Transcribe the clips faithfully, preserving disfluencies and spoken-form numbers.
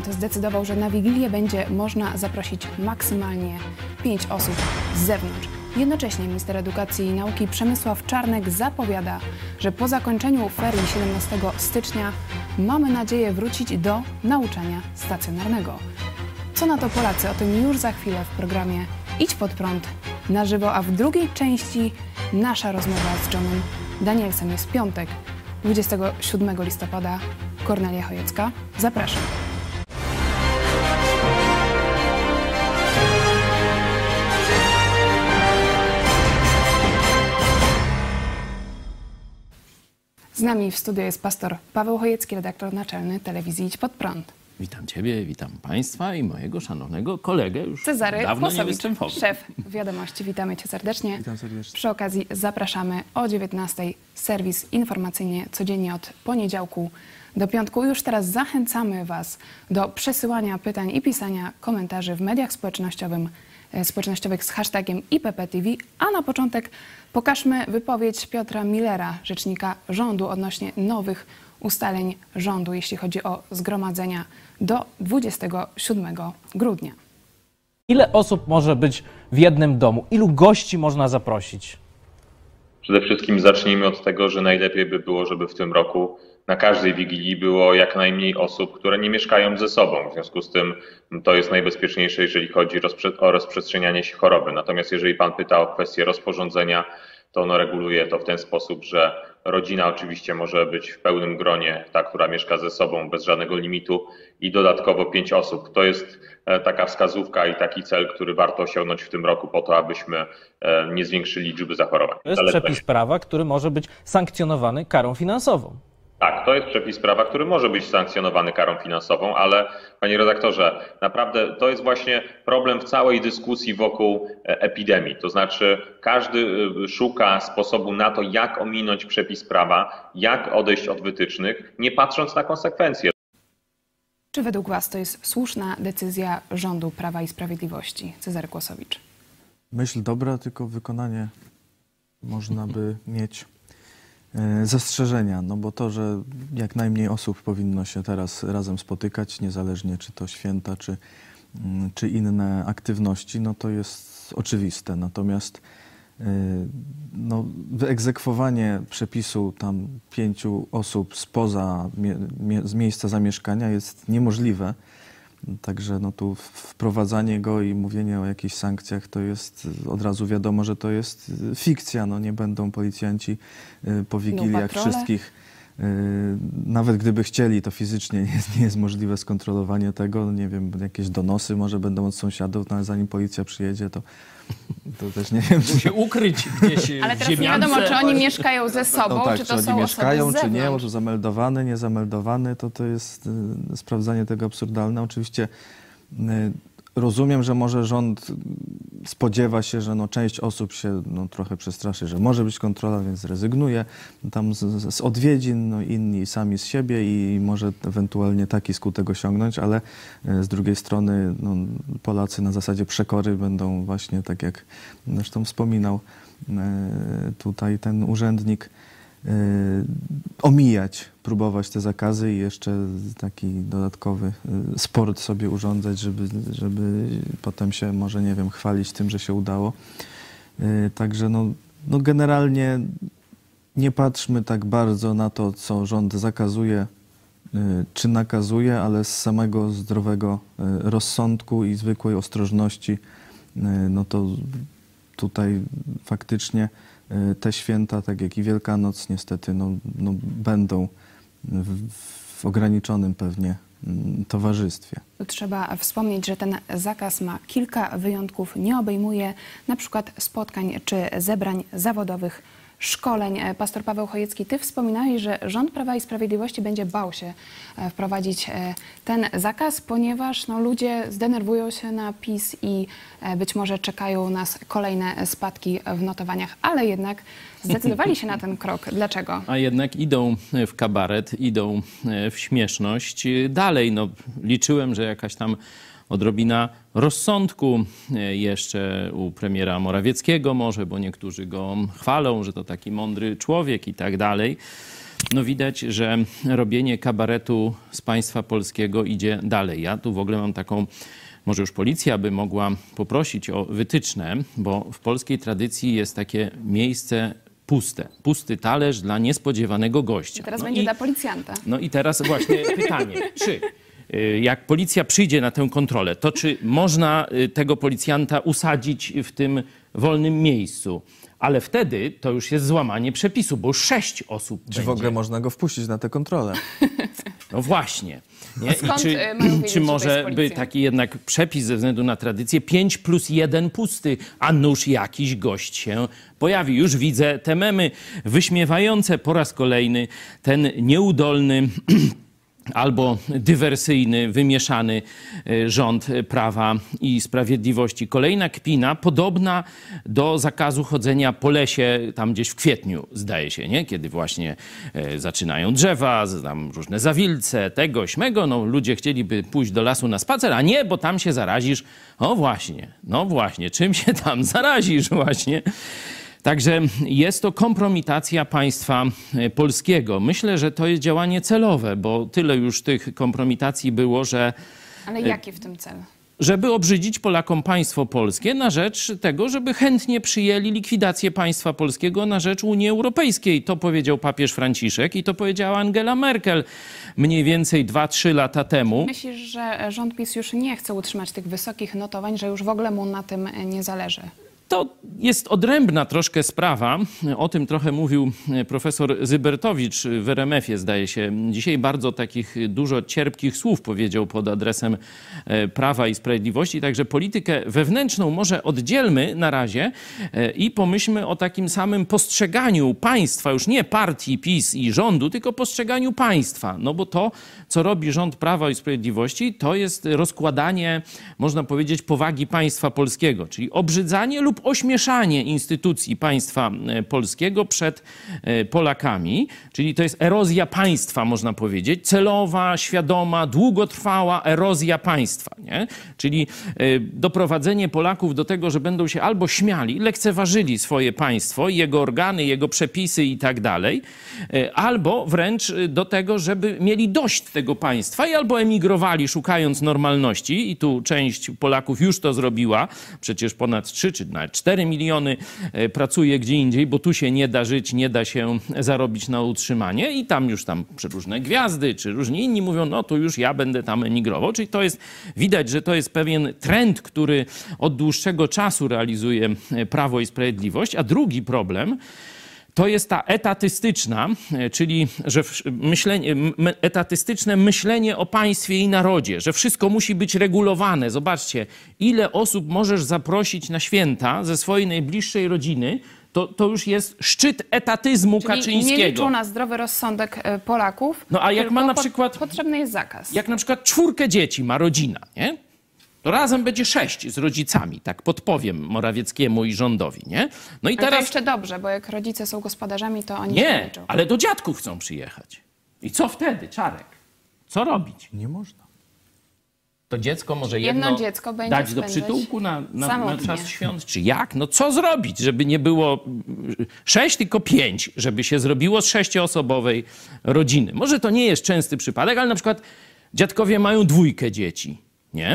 Rząd zdecydował, że na Wigilię będzie można zaprosić maksymalnie pięć osób z zewnątrz. Jednocześnie minister edukacji i nauki Przemysław Czarnek zapowiada, że po zakończeniu ferii siedemnastego stycznia mamy nadzieję wrócić do nauczania stacjonarnego. Co na to Polacy? O tym już za chwilę w programie Idź Pod Prąd na żywo, a w drugiej części nasza rozmowa z Johnem Danielsem. Jest piątek, dwudziestego siódmego listopada. Kornelia Chojecka. Zapraszam. Z nami w studiu jest pastor Paweł Chojecki, redaktor naczelny telewizji Idź Pod Prąd. Witam Ciebie, witam Państwa i mojego szanownego kolegę już Cezary dawno nie Kłosowicz, występował. szef Wiadomości. Witamy Cię serdecznie. Witam serdecznie. Przy okazji zapraszamy o dziewiętnastej serwis informacyjnie codziennie od poniedziałku do piątku. Już teraz zachęcamy Was do przesyłania pytań i pisania komentarzy w mediach społecznościowym, społecznościowych z hashtagiem I P P T V. A na początek pokażmy wypowiedź Piotra Millera, rzecznika rządu, odnośnie nowych ustaleń rządu, jeśli chodzi o zgromadzenia do dwudziestego siódmego grudnia. Ile osób może być w jednym domu? Ilu gości można zaprosić? Przede wszystkim zacznijmy od tego, że najlepiej by było, żeby w tym roku na każdej Wigilii było jak najmniej osób, które nie mieszkają ze sobą. W związku z tym to jest najbezpieczniejsze, jeżeli chodzi o rozprzestrzenianie się choroby. Natomiast jeżeli Pan pyta o kwestię rozporządzenia, to ono reguluje to w ten sposób, że rodzina oczywiście może być w pełnym gronie, ta, która mieszka ze sobą bez żadnego limitu i dodatkowo pięć osób. To jest taka wskazówka i taki cel, który warto osiągnąć w tym roku po to, abyśmy nie zwiększyli liczby zachorowań. To jest przepis prawa, który może być sankcjonowany karą finansową. Tak, to jest przepis prawa, który może być sankcjonowany karą finansową, ale panie redaktorze, naprawdę to jest właśnie problem w całej dyskusji wokół epidemii. To znaczy każdy szuka sposobu na to, jak ominąć przepis prawa, jak odejść od wytycznych, nie patrząc na konsekwencje. Czy według Was to jest słuszna decyzja rządu Prawa i Sprawiedliwości? Cezary Kłosowicz. Myśl dobra, tylko wykonanie można by mieć zastrzeżenia, no bo to, że jak najmniej osób powinno się teraz razem spotykać, niezależnie czy to święta, czy, czy inne aktywności, no to jest oczywiste. Natomiast no, wyegzekwowanie przepisu tam pięciu osób spoza mie mie z miejsca zamieszkania jest niemożliwe. Także no tu wprowadzanie go i mówienie o jakichś sankcjach to jest od razu wiadomo, że to jest fikcja. No nie będą policjanci po Wigiliach no, wszystkich, nawet gdyby chcieli, to fizycznie nie jest, nie jest możliwe skontrolowanie tego. Nie wiem, jakieś donosy może będą od sąsiadów, no ale zanim policja przyjedzie, to, to też nie wiem. Czy się ukryć gdzieś. Ale teraz nie wiadomo, czy oni mieszkają ze sobą, no tak, czy to czy są oni mieszkają, osoby z czy nie, zewnątrz. może zameldowany, niezameldowany, to to jest y, sprawdzanie tego absurdalne. Oczywiście y, rozumiem, że może rząd spodziewa się, że no, część osób się no, trochę przestraszy, że może być kontrola, więc rezygnuje tam z, z odwiedzin, no, inni sami z siebie i może ewentualnie taki skutek osiągnąć, ale z drugiej strony no, Polacy na zasadzie przekory będą właśnie, tak jak zresztą wspominał tutaj ten urzędnik, omijać, próbować te zakazy i jeszcze taki dodatkowy sport sobie urządzać, żeby, żeby potem się może, nie wiem, chwalić tym, że się udało. Także no, no generalnie nie patrzmy tak bardzo na to, co rząd zakazuje czy nakazuje, ale z samego zdrowego rozsądku i zwykłej ostrożności, no to tutaj faktycznie te święta, tak jak i Wielkanoc, niestety no, no będą w, w ograniczonym pewnie towarzystwie. Tu trzeba wspomnieć, że ten zakaz ma kilka wyjątków. Nie obejmuje na przykład spotkań czy zebrań zawodowych, szkoleń. Pastor Paweł Chojecki, Ty wspominałeś, że rząd Prawa i Sprawiedliwości będzie bał się wprowadzić ten zakaz, ponieważ no, ludzie zdenerwują się na PiS i być może czekają nas kolejne spadki w notowaniach, ale jednak zdecydowali się na ten krok. Dlaczego? A jednak idą w kabaret, idą w śmieszność. Dalej, no, liczyłem, że jakaś tam odrobina rozsądku jeszcze u premiera Morawieckiego może, bo niektórzy go chwalą, że to taki mądry człowiek i tak dalej. No widać, że robienie kabaretu z państwa polskiego idzie dalej. Ja tu w ogóle mam taką, może już policja by mogła poprosić o wytyczne, bo w polskiej tradycji jest takie miejsce puste. Pusty talerz dla niespodziewanego gościa. I teraz no będzie i, dla policjanta. No i teraz właśnie pytanie, czy y, jak policja przyjdzie na tę kontrolę, to czy można y, tego policjanta usadzić w tym wolnym miejscu? Ale wtedy to już jest złamanie przepisu, bo sześć osób Czy będzie. w ogóle można go wpuścić na tę kontrolę? No właśnie. Nie? Skąd, I czy, y, mają wiedzieć, czy że to może jest by policja? taki jednak przepis ze względu na tradycję pięć plus jeden pusty, a nuż jakiś gość się pojawi. Już widzę te memy wyśmiewające po raz kolejny ten nieudolny albo dywersyjny, wymieszany rząd Prawa i Sprawiedliwości. Kolejna kpina, podobna do zakazu chodzenia po lesie, tam gdzieś w kwietniu, zdaje się, nie? Kiedy właśnie e, zaczynają drzewa, tam różne zawilce, tego, śmego. No, ludzie chcieliby pójść do lasu na spacer, a nie, bo tam się zarazisz. O właśnie, no właśnie, czym się tam zarazisz właśnie? Także jest to kompromitacja państwa polskiego. Myślę, że to jest działanie celowe, bo tyle już tych kompromitacji było, że Ale jaki w tym cel? żeby obrzydzić Polakom państwo polskie na rzecz tego, żeby chętnie przyjęli likwidację państwa polskiego na rzecz Unii Europejskiej. To powiedział papież Franciszek i to powiedziała Angela Merkel mniej więcej dwa trzy lata temu. Myślisz, że rząd PiS już nie chce utrzymać tych wysokich notowań, że już w ogóle mu na tym nie zależy? To jest odrębna troszkę sprawa. O tym trochę mówił profesor Zybertowicz w R M F-ie, zdaje się. Dzisiaj bardzo takich dużo cierpkich słów powiedział pod adresem Prawa i Sprawiedliwości. Także politykę wewnętrzną może oddzielmy na razie i pomyślmy o takim samym postrzeganiu państwa, już nie partii PiS i rządu, tylko postrzeganiu państwa. No bo to, co robi rząd Prawa i Sprawiedliwości, to jest rozkładanie, można powiedzieć, powagi państwa polskiego, czyli obrzydzanie lub ośmieszanie instytucji państwa polskiego przed Polakami, czyli to jest erozja państwa, można powiedzieć, celowa, świadoma, długotrwała erozja państwa, nie? Czyli doprowadzenie Polaków do tego, że będą się albo śmiali, lekceważyli swoje państwo, jego organy, jego przepisy i tak dalej, albo wręcz do tego, żeby mieli dość tego państwa i albo emigrowali szukając normalności i tu część Polaków już to zrobiła, przecież ponad trzy czy nawet cztery miliony pracuje gdzie indziej, bo tu się nie da żyć, nie da się zarobić na utrzymanie i tam już tam różne gwiazdy czy różni inni mówią, no to już ja będę tam emigrował. Czyli to jest, widać, że to jest pewien trend, który od dłuższego czasu realizuje Prawo i Sprawiedliwość. A drugi problem to jest ta etatystyczna, czyli że myślenie, etatystyczne myślenie o państwie i narodzie, że wszystko musi być regulowane. Zobaczcie, ile osób możesz zaprosić na święta ze swojej najbliższej rodziny, to, to już jest szczyt etatyzmu Czyli Kaczyńskiego. nie liczą na zdrowy rozsądek Polaków, No a jak ma na po- przykład- potrzebny jest zakaz. Jak na przykład czwórkę dzieci ma rodzina, nie? To razem będzie sześć z rodzicami, tak podpowiem Morawieckiemu i rządowi, nie? No i Ale to teraz... jeszcze dobrze, bo jak rodzice są gospodarzami, to oni się Nie, liczą. ale do dziadków chcą przyjechać. I co wtedy, Czarek? Co robić? Nie można. To dziecko może Jedno jedno dziecko będzie dać do spędzać przytułku na, na, na samotnie. czas świąt? Czy jak? No co zrobić, żeby nie było sześć, tylko pięć, żeby się zrobiło z sześcioosobowej rodziny? Może to nie jest częsty przypadek, ale na przykład dziadkowie mają dwójkę dzieci, nie?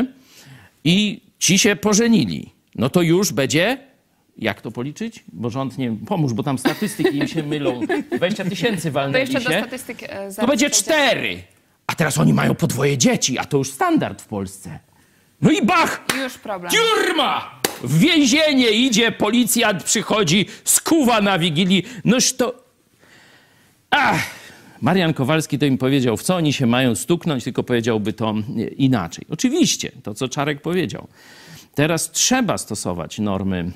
I ci się pożenili. No to już będzie... Jak to policzyć? Bo rząd nie... Pomóż, bo tam statystyki im się mylą. dwadzieścia tysięcy To walnęli jeszcze do się. statystyk... e, To zaraz będzie przejdziemy. cztery. A teraz oni mają po dwoje dzieci, a to już standard w Polsce. No i bach! Już problem. Tiurma! W więzienie idzie, policjant przychodzi, skuwa na Wigilii. Noż to... Ach! Marian Kowalski to im powiedział, w co oni się mają stuknąć, tylko powiedziałby to inaczej. Oczywiście, to co Czarek powiedział. Teraz trzeba stosować normy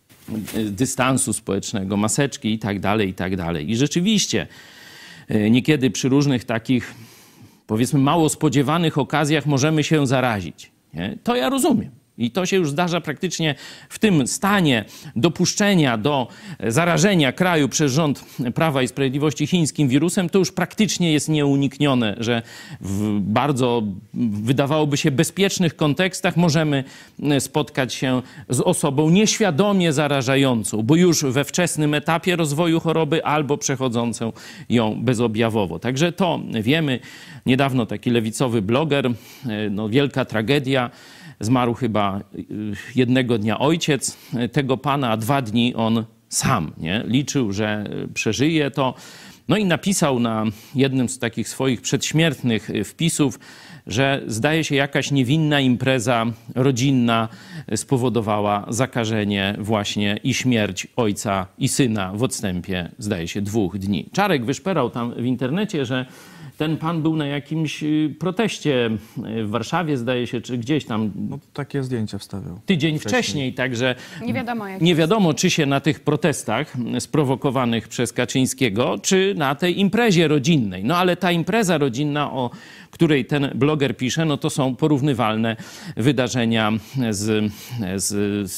dystansu społecznego, maseczki i tak dalej, i tak dalej. I rzeczywiście niekiedy przy różnych takich, powiedzmy, mało spodziewanych okazjach możemy się zarazić. Nie? To ja rozumiem. I to się już zdarza praktycznie w tym stanie dopuszczenia do zarażenia kraju przez rząd Prawa i Sprawiedliwości chińskim wirusem, to już praktycznie jest nieuniknione, że w bardzo, wydawałoby się, bezpiecznych kontekstach możemy spotkać się z osobą nieświadomie zarażającą, bo już we wczesnym etapie rozwoju choroby albo przechodzącą ją bezobjawowo. Także to wiemy. Niedawno taki lewicowy bloger, no wielka tragedia, zmarł chyba jednego dnia ojciec tego pana, a dwa dni on sam, nie? Liczył, że przeżyje to. No i napisał na jednym z takich swoich przedśmiertnych wpisów, że zdaje się jakaś niewinna impreza rodzinna spowodowała zakażenie właśnie i śmierć ojca i syna w odstępie, zdaje się, dwóch dni. Czarek wyszperał tam w internecie, że ten pan był na jakimś proteście w Warszawie, zdaje się, czy gdzieś tam. No, takie zdjęcia wstawiał. Tydzień wcześniej, wcześniej także nie wiadomo, jak nie wiadomo, czy się na tych protestach sprowokowanych przez Kaczyńskiego, czy na tej imprezie rodzinnej. No ale ta impreza rodzinna, o której ten bloger pisze, no to są porównywalne wydarzenia z, z,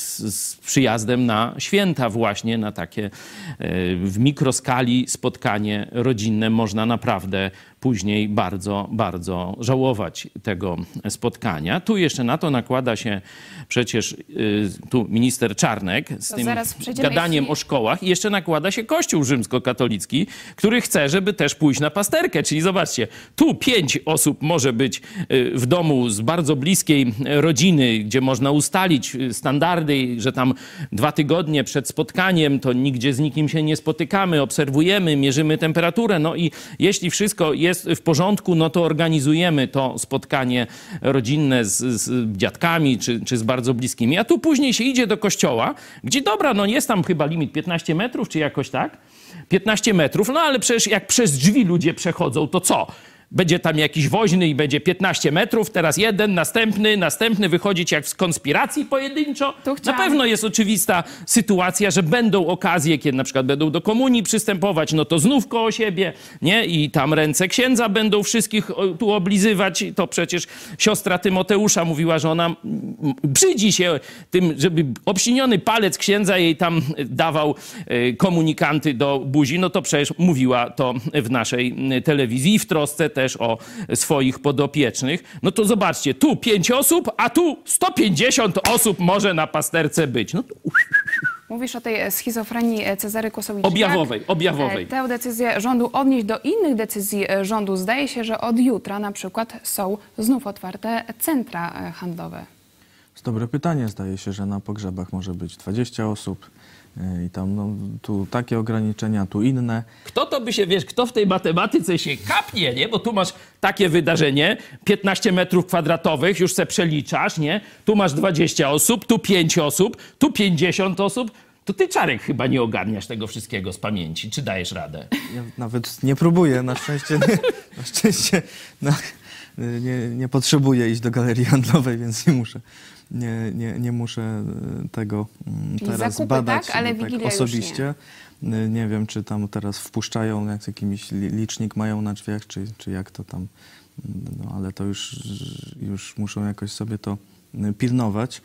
z przyjazdem na święta właśnie, na takie w mikroskali spotkanie rodzinne. Można naprawdę później bardzo, bardzo żałować tego spotkania. Tu jeszcze na to nakłada się przecież y, tu minister Czarnek z to tym jeśli... gadaniem o szkołach i jeszcze nakłada się Kościół rzymskokatolicki, który chce, żeby też pójść na pasterkę. Czyli zobaczcie, tu pięć osób może być y, w domu z bardzo bliskiej rodziny, gdzie można ustalić standardy, że tam dwa tygodnie przed spotkaniem to nigdzie z nikim się nie spotykamy, obserwujemy, mierzymy temperaturę. No i jeśli wszystko jest jest w porządku, no to organizujemy to spotkanie rodzinne z, z dziadkami czy, czy z bardzo bliskimi. A tu później się idzie do kościoła, gdzie dobra, no jest tam chyba limit piętnaście metrów, czy jakoś tak? piętnaście metrów, no ale przecież jak przez drzwi ludzie przechodzą, to co? Będzie tam jakiś woźny i będzie piętnaście metrów, teraz jeden, następny, następny, wychodzić jak w konspiracji pojedynczo. Na pewno jest oczywista sytuacja, że będą okazje, kiedy na przykład będą do komunii przystępować, no to znów koło siebie, nie? I tam ręce księdza będą wszystkich tu oblizywać. To przecież siostra Tymoteusza mówiła, że ona brzydzi się tym, żeby obsiniony palec księdza jej tam dawał komunikanty do buzi. No to przecież mówiła to w naszej telewizji i w trosce też o swoich podopiecznych. No to zobaczcie, tu pięć osób, a tu sto pięćdziesiąt osób może na pasterce być. No to... Mówisz o tej schizofrenii Cezary Kłosowicz. Objawowej, Jak objawowej. tę decyzję rządu odnieść do innych decyzji rządu? Zdaje się, że od jutra na przykład są znów otwarte centra handlowe. To jest dobre pytanie. Zdaje się, że na pogrzebach może być dwadzieścia osób. I tam no, tu takie ograniczenia, tu inne. Kto to by się, wiesz, kto w tej matematyce się kapnie, nie? Bo tu masz takie wydarzenie, piętnaście metrów kwadratowych, już se przeliczasz, nie? Tu masz dwadzieścia osób, tu pięć osób, tu pięćdziesiąt osób. To ty, Czarek, chyba nie ogarniasz tego wszystkiego z pamięci. Czy dajesz radę? Ja nawet nie próbuję, na szczęście, nie, na szczęście no, nie, nie potrzebuję iść do galerii handlowej, więc nie muszę. Nie, nie, nie muszę tego teraz zakupy, badać tak, ale tak Wigilia osobiście. Nie. nie wiem, czy tam teraz wpuszczają, jak jakiś licznik mają na drzwiach, czy, czy jak to tam. No, ale to już, już muszą jakoś sobie to pilnować.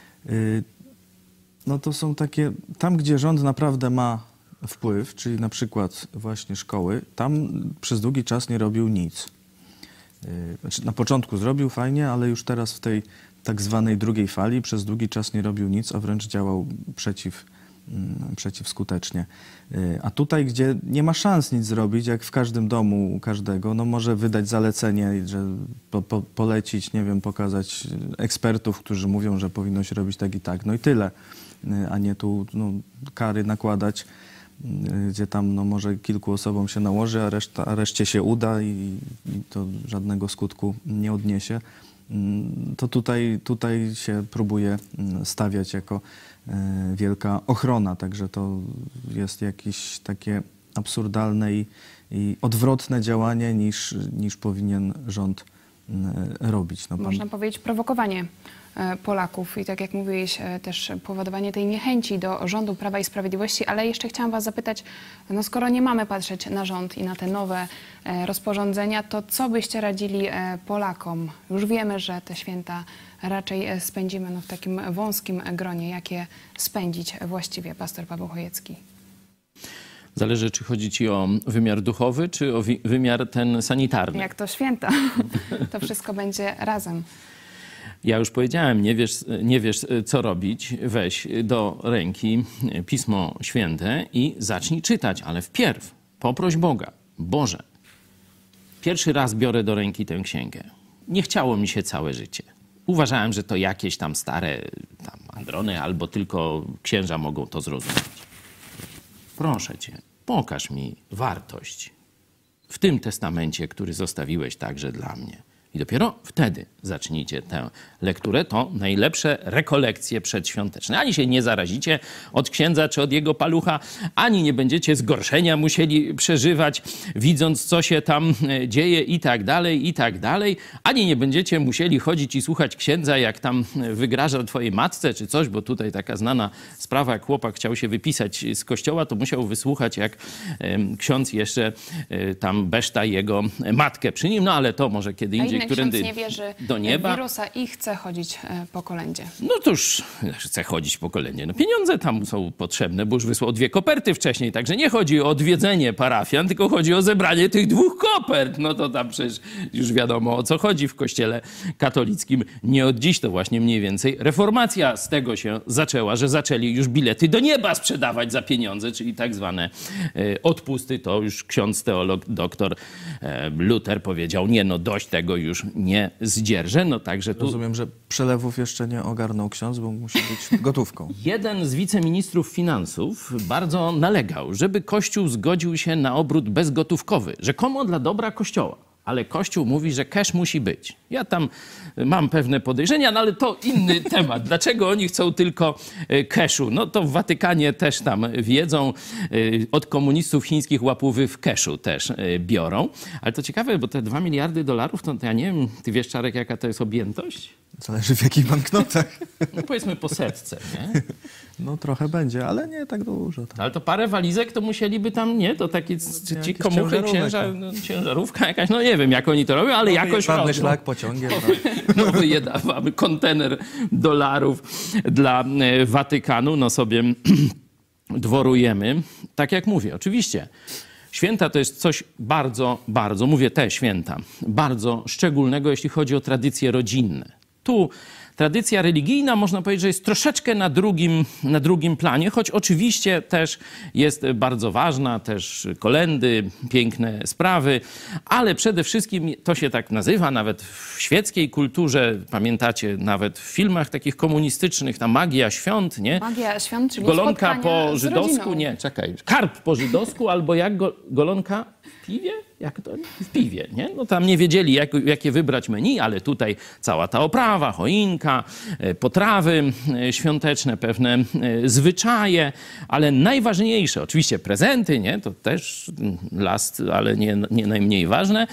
No to są takie, tam gdzie rząd naprawdę ma wpływ, czyli na przykład właśnie szkoły, tam przez długi czas nie robił nic. Znaczy, na początku zrobił fajnie, ale już teraz w tej tak zwanej drugiej fali przez długi czas nie robił nic, a wręcz działał przeciw, przeciwskutecznie. A tutaj, gdzie nie ma szans nic zrobić, jak w każdym domu u każdego, no może wydać zalecenie, że po, po, polecić, nie wiem, pokazać ekspertów, którzy mówią, że powinno się robić tak i tak, no i tyle, a nie tu no, kary nakładać, gdzie tam no, może kilku osobom się nałoży, a, reszta, a reszcie się uda i, i to żadnego skutku nie odniesie. To tutaj, tutaj się próbuje stawiać jako wielka ochrona, także to jest jakieś takie absurdalne i, i odwrotne działanie niż, niż powinien rząd robić. No, pan... Można powiedzieć prowokowanie Polaków i tak jak mówiłeś, też powodowanie tej niechęci do rządu Prawa i Sprawiedliwości, ale jeszcze chciałam was zapytać, no skoro nie mamy patrzeć na rząd i na te nowe rozporządzenia, to co byście radzili Polakom? Już wiemy, że te święta raczej spędzimy no, w takim wąskim gronie. Jak je spędzić właściwie, pastor Paweł Chojecki? Zależy, czy chodzi ci o wymiar duchowy, czy o wi- wymiar ten sanitarny. Jak to święta, to wszystko będzie razem. Ja już powiedziałem, nie wiesz, nie wiesz, co robić, weź do ręki Pismo Święte i zacznij czytać, ale wpierw poproś Boga. Boże, pierwszy raz biorę do ręki tę księgę. Nie chciało mi się całe życie. Uważałem, że to jakieś tam stare tam androny albo tylko księża mogą to zrozumieć. Proszę cię, pokaż mi wartość w tym testamencie, który zostawiłeś także dla mnie. I dopiero wtedy zacznijcie tę lekturę. To najlepsze rekolekcje przedświąteczne. Ani się nie zarazicie od księdza czy od jego palucha, ani nie będziecie zgorszenia musieli przeżywać, widząc, co się tam dzieje i tak dalej, i tak dalej. Ani nie będziecie musieli chodzić i słuchać księdza, jak tam wygraża twojej matce czy coś, bo tutaj taka znana sprawa, jak chłopak chciał się wypisać z kościoła, to musiał wysłuchać, jak ksiądz jeszcze tam beszta jego matkę przy nim. No ale to może kiedy indziej. Ksiądz nie wierzy do nieba. w wirusa i chce chodzić po kolędzie. No to już chce chodzić po kolędzie. No pieniądze tam są potrzebne, bo już wysłał dwie koperty wcześniej, także nie chodzi o odwiedzenie parafian, tylko chodzi o zebranie tych dwóch kopert. No to tam przecież już wiadomo, o co chodzi w kościele katolickim. Nie od dziś to właśnie mniej więcej reformacja z tego się zaczęła, że zaczęli już bilety do nieba sprzedawać za pieniądze, czyli tak zwane e, odpusty. To już ksiądz teolog, doktor e, Luther powiedział, nie no dość tego, już nie zdzierżę. No także tu... Rozumiem, że przelewów jeszcze nie ogarnął ksiądz, bo musi być gotówką. Jeden z wiceministrów finansów bardzo nalegał, żeby Kościół zgodził się na obrót bezgotówkowy, rzekomo dla dobra Kościoła. Ale Kościół mówi, że cash musi być. Ja tam mam pewne podejrzenia, no ale to inny temat. Dlaczego oni chcą tylko cashu? No to w Watykanie też tam wiedzą. Od komunistów chińskich łapówy w cashu też biorą. Ale to ciekawe, bo te dwa miliardy dolarów, to ja nie wiem, ty wiesz, Czarek, jaka to jest objętość? Zależy w jakich banknotach. No powiedzmy po setce, nie? No trochę będzie, ale nie tak dużo. Tak. Ale to parę walizek to musieliby tam, nie? To takie ci, ci komuchy, księża, no, ciężarówka jakaś, no nie wiem jak oni to robią, ale no, jakoś czarny robią. szlak pociągiem. No wyjedawamy kontener dolarów dla Watykanu, no sobie dworujemy. Tak jak mówię, oczywiście. Święta to jest coś bardzo, bardzo, mówię te święta, bardzo szczególnego, jeśli chodzi o tradycje rodzinne. Tu tradycja religijna, można powiedzieć, że jest troszeczkę na drugim, na drugim planie, choć oczywiście też jest bardzo ważna, też kolędy, piękne sprawy, ale przede wszystkim to się tak nazywa nawet w świeckiej kulturze, pamiętacie, nawet w filmach takich komunistycznych, ta magia świąt, nie? Magia świąt, czyli golonka po z żydowsku, rodziną. nie, czekaj, karp po żydowsku albo jak go, golonka w piwie? Jak to? W piwie, nie? No tam nie wiedzieli, jak, jakie wybrać menu, ale tutaj cała ta oprawa, choinka, potrawy świąteczne, pewne zwyczaje, ale najważniejsze, oczywiście prezenty, nie? To też last, ale nie, nie najmniej ważne.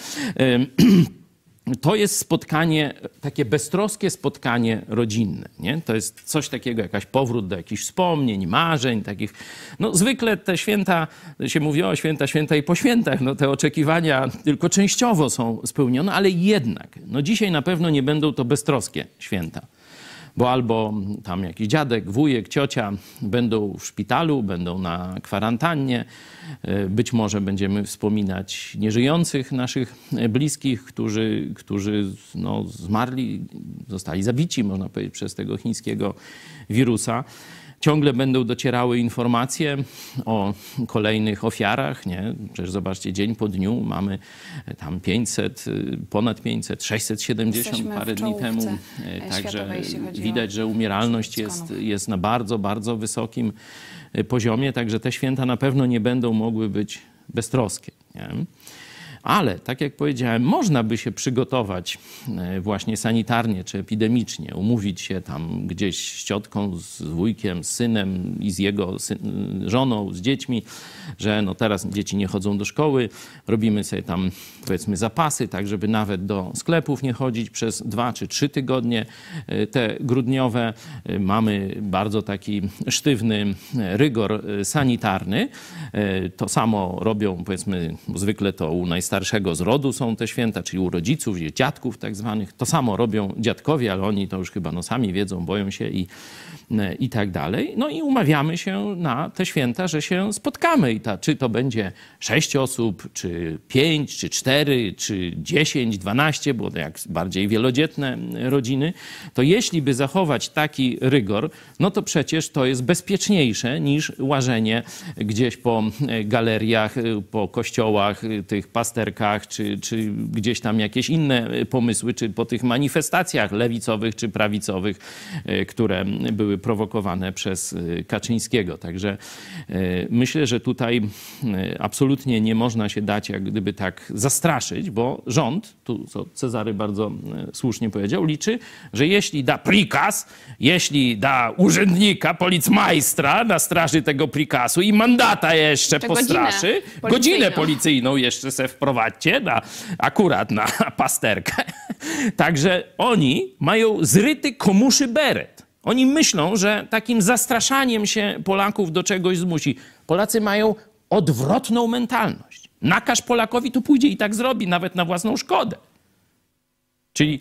To jest spotkanie, takie beztroskie spotkanie rodzinne, nie? To jest coś takiego, jakaś powrót do jakichś wspomnień, marzeń, takich... No zwykle te święta, się mówi o święta, święta i po świętach, no te oczekiwania tylko częściowo są spełnione, ale jednak, no dzisiaj na pewno nie będą to beztroskie święta. Bo albo tam jakiś dziadek, wujek, ciocia będą w szpitalu, będą na kwarantannie. Być może będziemy wspominać nieżyjących naszych bliskich, którzy, którzy no, zmarli, zostali zabici, można powiedzieć, przez tego chińskiego wirusa. Ciągle będą docierały informacje o kolejnych ofiarach, nie? Przecież zobaczcie, dzień po dniu mamy tam pięćset, ponad pięćset, sześćset siedemdziesiąt Jesteśmy parę w dni temu. Także widać, że umieralność jest, jest na bardzo, bardzo wysokim poziomie, także te święta na pewno nie będą mogły być beztroskie, nie? Ale, tak jak powiedziałem, można by się przygotować właśnie sanitarnie czy epidemicznie, umówić się tam gdzieś z ciotką, z wujkiem, z synem i z jego syn, żoną, z dziećmi, że no teraz dzieci nie chodzą do szkoły, robimy sobie tam powiedzmy zapasy, tak żeby nawet do sklepów nie chodzić przez dwa czy trzy tygodnie te grudniowe. Mamy bardzo taki sztywny rygor sanitarny. To samo robią powiedzmy, zwykle to u najstarszego z rodu są te święta, czyli u rodziców, dziadków tak zwanych. To samo robią dziadkowie, ale oni to już chyba no sami wiedzą, boją się i, i tak dalej. No i umawiamy się na te święta, że się spotkamy. I ta, czy to będzie sześć osób, czy pięć, czy cztery, czy dziesięć, dwanaście, bo to jak bardziej wielodzietne rodziny, to jeśli by zachować taki rygor, no to przecież to jest bezpieczniejsze niż łażenie gdzieś po galeriach, po kościołach, tych pasterkach, czy, czy gdzieś tam jakieś inne pomysły, czy po tych manifestacjach lewicowych czy prawicowych, które były prowokowane przez Kaczyńskiego. Także myślę, że tutaj absolutnie nie można się dać jak gdyby tak zastraszyć, bo rząd, tu co Cezary bardzo słusznie powiedział, liczy, że jeśli da prikaz, jeśli da urzędnika, policmajstra na straży tego prikazu i mandata jeszcze po straszy, godzinę policyjną jeszcze se wprowadźcie na, akurat na pasterkę. Także oni mają zryty komuszy beret. Oni myślą, że takim zastraszaniem się Polaków do czegoś zmusi. Polacy mają odwrotną mentalność. Nakaż Polakowi, to pójdzie i tak zrobi, nawet na własną szkodę. Czyli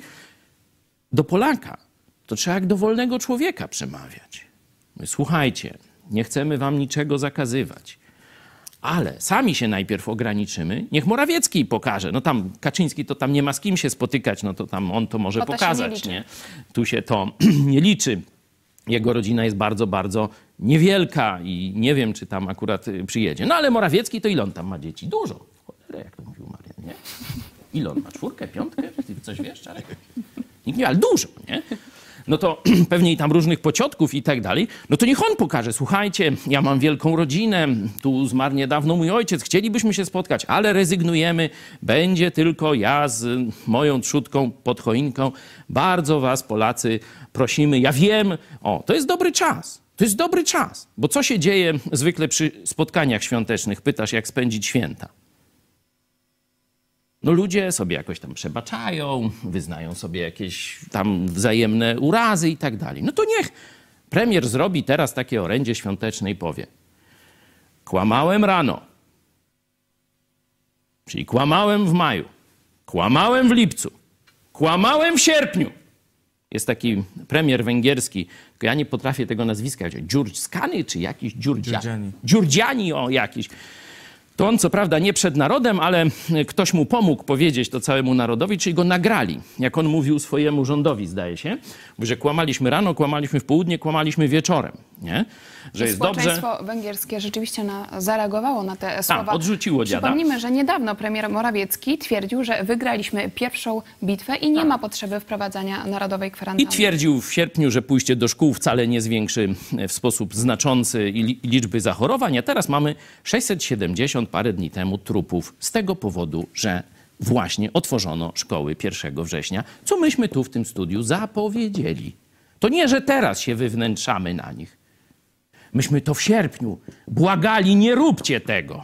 do Polaka to trzeba jak do wolnego człowieka przemawiać. My, słuchajcie, nie chcemy wam niczego zakazywać, ale sami się najpierw ograniczymy. Niech Morawiecki pokaże. No tam Kaczyński to tam nie ma z kim się spotykać, no to tam on to może to pokazać, nie, nie? Tu się to nie liczy. Jego rodzina jest bardzo, bardzo niewielka i nie wiem, czy tam akurat przyjedzie. No ale Morawiecki to ile on tam ma dzieci? Dużo. Cholera, jak to mówił Marian, nie? Ile on ma? Czwórkę, piątkę? Ty coś wiesz, Czarek? Nikt nie, ale dużo, nie? No to pewnie i tam różnych pociotków i tak dalej, no to niech on pokaże. Słuchajcie, ja mam wielką rodzinę, tu zmarł niedawno mój ojciec, chcielibyśmy się spotkać, ale rezygnujemy, będzie tylko ja z moją trzódką pod choinką. Bardzo was, Polacy, prosimy. Ja wiem, o, to jest dobry czas. To jest dobry czas, bo co się dzieje zwykle przy spotkaniach świątecznych? Pytasz, jak spędzić święta. No ludzie sobie jakoś tam przebaczają, wyznają sobie jakieś tam wzajemne urazy i tak dalej. No to niech premier zrobi teraz takie orędzie świąteczne i powie: kłamałem rano, czyli kłamałem w maju, kłamałem w lipcu, kłamałem w sierpniu. Jest taki premier węgierski, tylko ja nie potrafię tego nazwiska, Dziurskany czy jakiś Dziurdzia... Dziurdziani. Dziurdziani, o jakiś. To on co prawda nie przed narodem, ale ktoś mu pomógł powiedzieć to całemu narodowi, czyli go nagrali. Jak on mówił swojemu rządowi, zdaje się, że kłamaliśmy rano, kłamaliśmy w południe, kłamaliśmy wieczorem. Nie? Że jest dobrze. Społeczeństwo węgierskie rzeczywiście na, zareagowało na te słowa. A, odrzuciło dziada. Przypomnijmy, że niedawno premier Morawiecki twierdził, że wygraliśmy pierwszą bitwę i nie A. ma potrzeby wprowadzania narodowej kwarantanny. I twierdził w sierpniu, że pójście do szkół wcale nie zwiększy w sposób znaczący liczby zachorowań, a teraz mamy sześćset siedemdziesiąt parę dni temu trupów z tego powodu, że właśnie otworzono szkoły pierwszego września, co myśmy tu w tym studiu zapowiedzieli. To nie, że teraz się wywnętrzamy na nich. Myśmy to w sierpniu błagali, nie róbcie tego.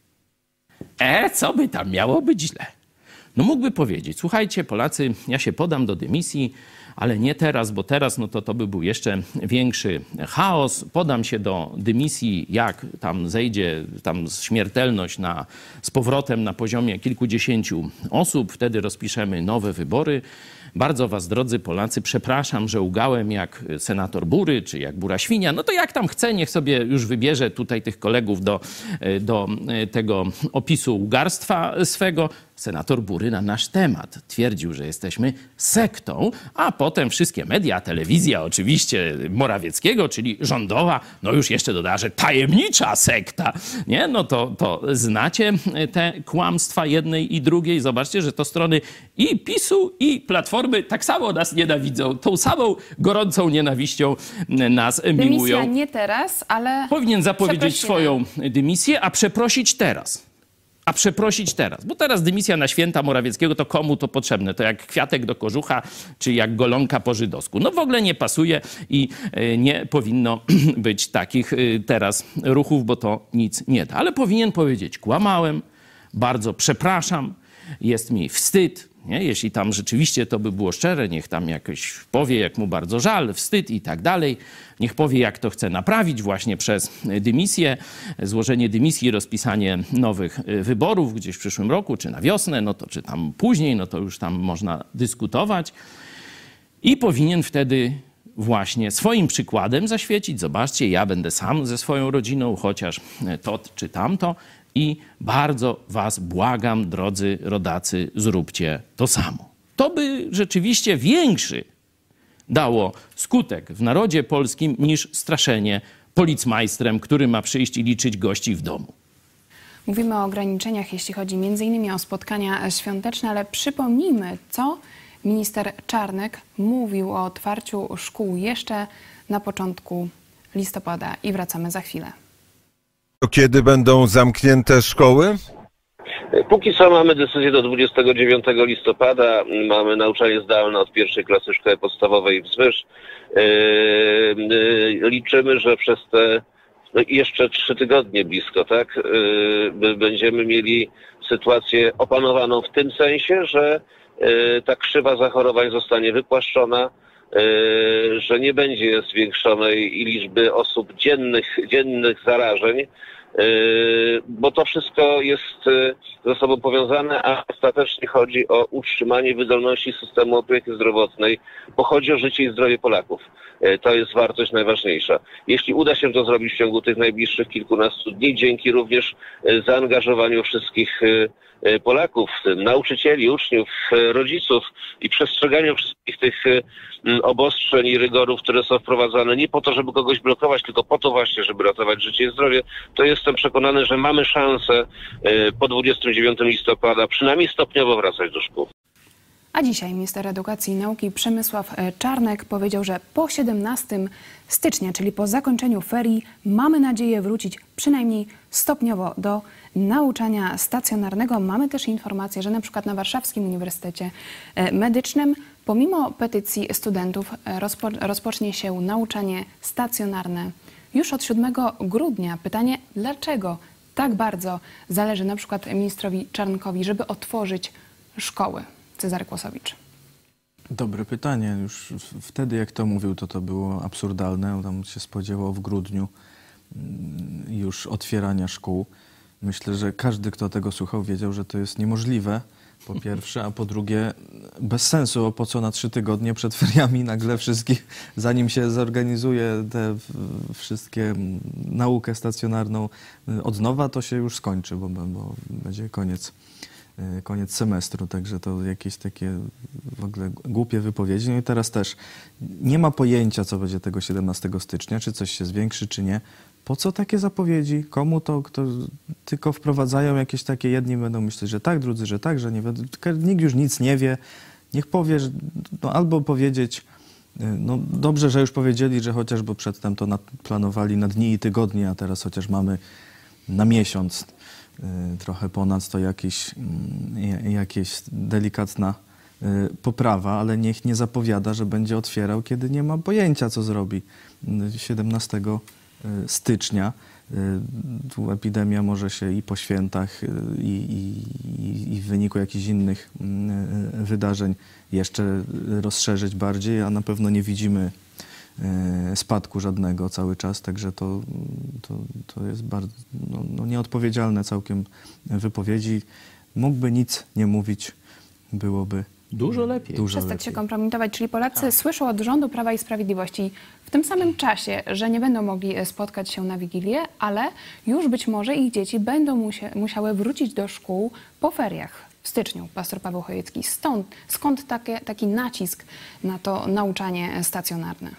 E, co by tam miało być źle? No mógłby powiedzieć, słuchajcie Polacy, ja się podam do dymisji, ale nie teraz, bo teraz no to, to by był jeszcze większy chaos. Podam się do dymisji, jak tam zejdzie tam śmiertelność na, z powrotem na poziomie kilkudziesięciu osób. Wtedy rozpiszemy nowe wybory. Bardzo was, drodzy Polacy, przepraszam, że ugałem jak senator Bury, czy jak Bura Świnia. No to jak tam chce, niech sobie już wybierze tutaj tych kolegów do, do tego opisu ugarstwa swego. Senator Bury na nasz temat twierdził, że jesteśmy sektą, a potem wszystkie media, telewizja oczywiście Morawieckiego, czyli rządowa, no już jeszcze dodała, że tajemnicza sekta. Nie? No to, to znacie te kłamstwa jednej i drugiej. Zobaczcie, że to strony i PiSu, i Platformy tak samo nas nienawidzą. Tą samą gorącą nienawiścią nas miłują. Dymisja nie teraz, ale powinien zapowiedzieć swoją dymisję, a przeprosić teraz. A przeprosić teraz, bo teraz dymisja na święta Morawieckiego, to komu to potrzebne? To jak kwiatek do kożucha, czy jak golonka po żydowsku. No w ogóle nie pasuje i nie powinno być takich teraz ruchów, bo to nic nie da. Ale powinien powiedzieć, kłamałem, bardzo przepraszam, jest mi wstyd. Nie? Jeśli tam rzeczywiście to by było szczere, niech tam jakoś powie, jak mu bardzo żal, wstyd i tak dalej. Niech powie, jak to chce naprawić właśnie przez dymisję, złożenie dymisji, rozpisanie nowych wyborów gdzieś w przyszłym roku, czy na wiosnę, no to czy tam później, no to już tam można dyskutować. I powinien wtedy właśnie swoim przykładem zaświecić. Zobaczcie, ja będę sam ze swoją rodziną, chociaż to czy tamto. I bardzo was błagam, drodzy rodacy, zróbcie to samo. To by rzeczywiście większy dało skutek w narodzie polskim niż straszenie policmajstrem, który ma przyjść i liczyć gości w domu. Mówimy o ograniczeniach, jeśli chodzi między innymi o spotkania świąteczne, ale przypomnijmy, co minister Czarnek mówił o otwarciu szkół jeszcze na początku listopada i wracamy za chwilę. Kiedy będą zamknięte szkoły? Póki co mamy decyzję do dwudziestego dziewiątego listopada. Mamy nauczanie zdalne od pierwszej klasy szkoły podstawowej wzwyż. Yy, liczymy, że przez te no jeszcze trzy tygodnie blisko, tak, yy, będziemy mieli sytuację opanowaną w tym sensie, że yy, ta krzywa zachorowań zostanie wypłaszczona, Yy, że nie będzie zwiększonej liczby osób dziennych, dziennych zarażeń, yy, bo to wszystko jest yy, ze sobą powiązane, a ostatecznie chodzi o utrzymanie wydolności systemu opieki zdrowotnej, bo chodzi o życie i zdrowie Polaków. Yy, to jest wartość najważniejsza. Jeśli uda się to zrobić w ciągu tych najbliższych kilkunastu dni, dzięki również yy, zaangażowaniu wszystkich yy, Polaków, nauczycieli, uczniów, rodziców i przestrzeganiu wszystkich tych obostrzeń i rygorów, które są wprowadzane nie po to, żeby kogoś blokować, tylko po to właśnie, żeby ratować życie i zdrowie, to jestem przekonany, że mamy szansę po dwudziestego dziewiątego listopada przynajmniej stopniowo wracać do szkół. A dzisiaj minister edukacji i nauki Przemysław Czarnek powiedział, że po siedemnastego stycznia, czyli po zakończeniu ferii, mamy nadzieję wrócić przynajmniej stopniowo do nauczania stacjonarnego. Mamy też informację, że na przykład na Warszawskim Uniwersytecie Medycznym pomimo petycji studentów rozpo, rozpocznie się nauczanie stacjonarne już od siódmego grudnia. Pytanie, dlaczego tak bardzo zależy na przykład ministrowi Czarnkowi, żeby otworzyć szkoły? Cezary Kłosowicz. Dobre pytanie. Już wtedy, jak to mówił, to to było absurdalne. On tam się spodziewał w grudniu już otwierania szkół. Myślę, że każdy, kto tego słuchał, wiedział, że to jest niemożliwe, po pierwsze, a po drugie bez sensu, o po co na trzy tygodnie przed feriami nagle wszystkich, zanim się zorganizuje te wszystkie naukę stacjonarną od nowa, to się już skończy, bo, bo będzie koniec. koniec semestru, także to jakieś takie w ogóle głupie wypowiedzi. No i teraz też nie ma pojęcia, co będzie tego siedemnastego stycznia, czy coś się zwiększy, czy nie. Po co takie zapowiedzi? Komu to? Kto, tylko wprowadzają jakieś takie, jedni będą myśleć, że tak, drudzy, że tak, że nie będą. Nikt już nic nie wie. Niech powie, że, no, albo powiedzieć, no dobrze, że już powiedzieli, że chociażby przedtem to nad, planowali na dni i tygodnie, a teraz chociaż mamy na miesiąc. Trochę ponad to jakieś, jakieś delikatna poprawa, ale niech nie zapowiada, że będzie otwierał, kiedy nie ma pojęcia, co zrobi siedemnastego stycznia. Tu epidemia może się i po świętach, i, i, i w wyniku jakichś innych wydarzeń jeszcze rozszerzyć bardziej, a na pewno nie widzimy spadku żadnego cały czas, także to, to, to jest bardzo no, no nieodpowiedzialne całkiem wypowiedzi. Mógłby nic nie mówić, byłoby dużo lepiej. Dużo Przestać lepiej. się kompromitować, czyli Polacy tak. słyszą od rządu Prawa i Sprawiedliwości w tym samym czasie, że nie będą mogli spotkać się na Wigilię, ale już być może ich dzieci będą musie, musiały wrócić do szkół po feriach. W styczniu, pastor Paweł Chojecki. Stąd, skąd takie, taki nacisk na to nauczanie stacjonarne?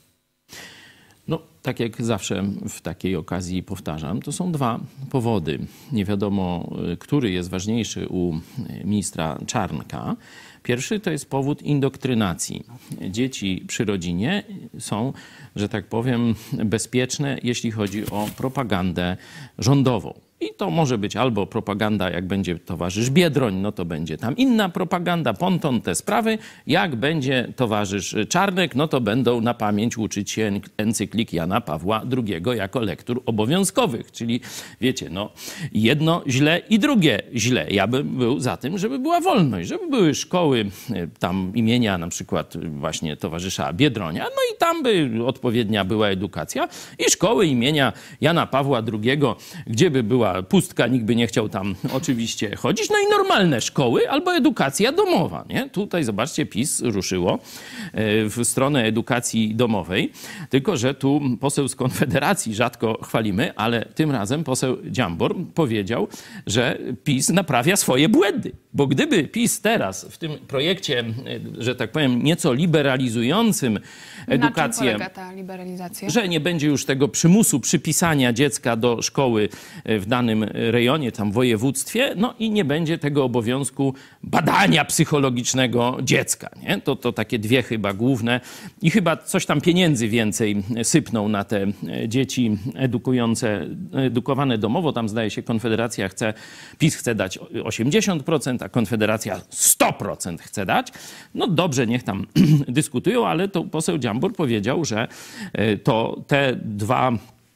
No, tak jak zawsze w takiej okazji powtarzam, to są dwa powody. Nie wiadomo, który jest ważniejszy u ministra Czarnka. Pierwszy to jest powód indoktrynacji. Dzieci przy rodzinie są, że tak powiem, bezpieczne, jeśli chodzi o propagandę rządową. I to może być albo propaganda, jak będzie towarzysz Biedroń, no to będzie tam inna propaganda, ponton, te sprawy. Jak będzie towarzysz Czarnek, no to będą na pamięć uczyć się encyklik Jana Pawła drugiego jako lektur obowiązkowych. Czyli wiecie, no jedno źle i drugie źle. Ja bym był za tym, żeby była wolność, żeby były szkoły tam imienia na przykład właśnie towarzysza Biedronia, no i tam by odpowiednia była edukacja i szkoły imienia Jana Pawła drugiego, gdzie by była pustka, nikt by nie chciał tam oczywiście chodzić. No i normalne szkoły albo edukacja domowa. Nie? Tutaj zobaczcie, PiS ruszyło w stronę edukacji domowej. Tylko że tu poseł z Konfederacji, rzadko chwalimy, ale tym razem poseł Dziambor powiedział, że PiS naprawia swoje błędy. Bo gdyby PiS teraz w tym projekcie, że tak powiem, nieco liberalizującym edukację... Na czym polega ta liberalizacja? Że nie będzie już tego przymusu przypisania dziecka do szkoły w danym rejonie, tam województwie, no i nie będzie tego obowiązku badania psychologicznego dziecka. Nie? To, to takie dwie chyba główne i chyba coś tam pieniędzy więcej sypną na te dzieci edukujące, edukowane domowo. Tam zdaje się Konfederacja chce, PiS chce dać osiemdziesiąt procent, a Konfederacja sto procent chce dać. No dobrze, niech tam dyskutują, ale to poseł Dziambor powiedział, że to te dwa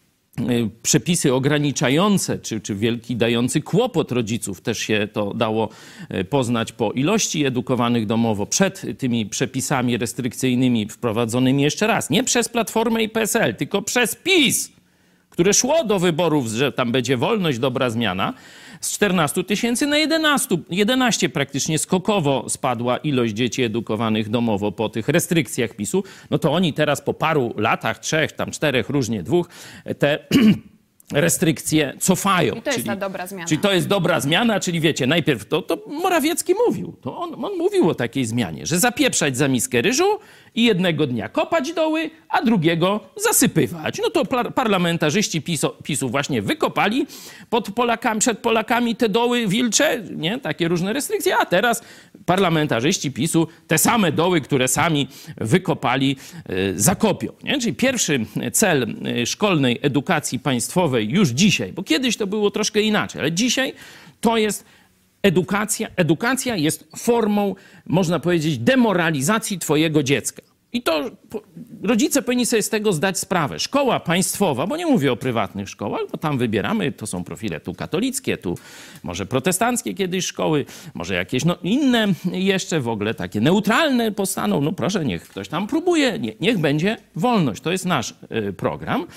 przepisy ograniczające, czy, czy wielki dający kłopot rodziców, też się to dało poznać po ilości edukowanych domowo, przed tymi przepisami restrykcyjnymi wprowadzonymi jeszcze raz, nie przez Platformę i P S L, tylko przez PiS, które szło do wyborów, że tam będzie wolność, dobra zmiana, z czternastu tysięcy na jedenaście, jedenaście praktycznie skokowo spadła ilość dzieci edukowanych domowo po tych restrykcjach PiSu, no to oni teraz po paru latach, trzech, tam czterech, różnie dwóch, te restrykcje cofają. I to jest czyli, ta dobra zmiana. Czyli to jest dobra zmiana, czyli wiecie, najpierw to, to Morawiecki mówił, to on, on mówił o takiej zmianie, że zapieprzać za miskę ryżu i jednego dnia kopać doły, a drugiego zasypywać. No to par- parlamentarzyści PiSu, PiSu właśnie wykopali pod Polakami, przed Polakami te doły wilcze, nie? Takie różne restrykcje, a teraz parlamentarzyści PiSu te same doły, które sami wykopali, yy, zakopią. Nie? Czyli pierwszy cel yy, szkolnej edukacji państwowej już dzisiaj, bo kiedyś to było troszkę inaczej, ale dzisiaj to jest edukacja. Edukacja jest formą, można powiedzieć, demoralizacji twojego dziecka. I to rodzice powinni sobie z tego zdać sprawę. Szkoła państwowa, bo nie mówię o prywatnych szkołach, bo tam wybieramy, to są profile tu katolickie, tu może protestanckie kiedyś szkoły, może jakieś no, inne jeszcze w ogóle takie neutralne powstaną. No proszę, niech ktoś tam próbuje, nie, niech będzie wolność. To jest nasz y, program.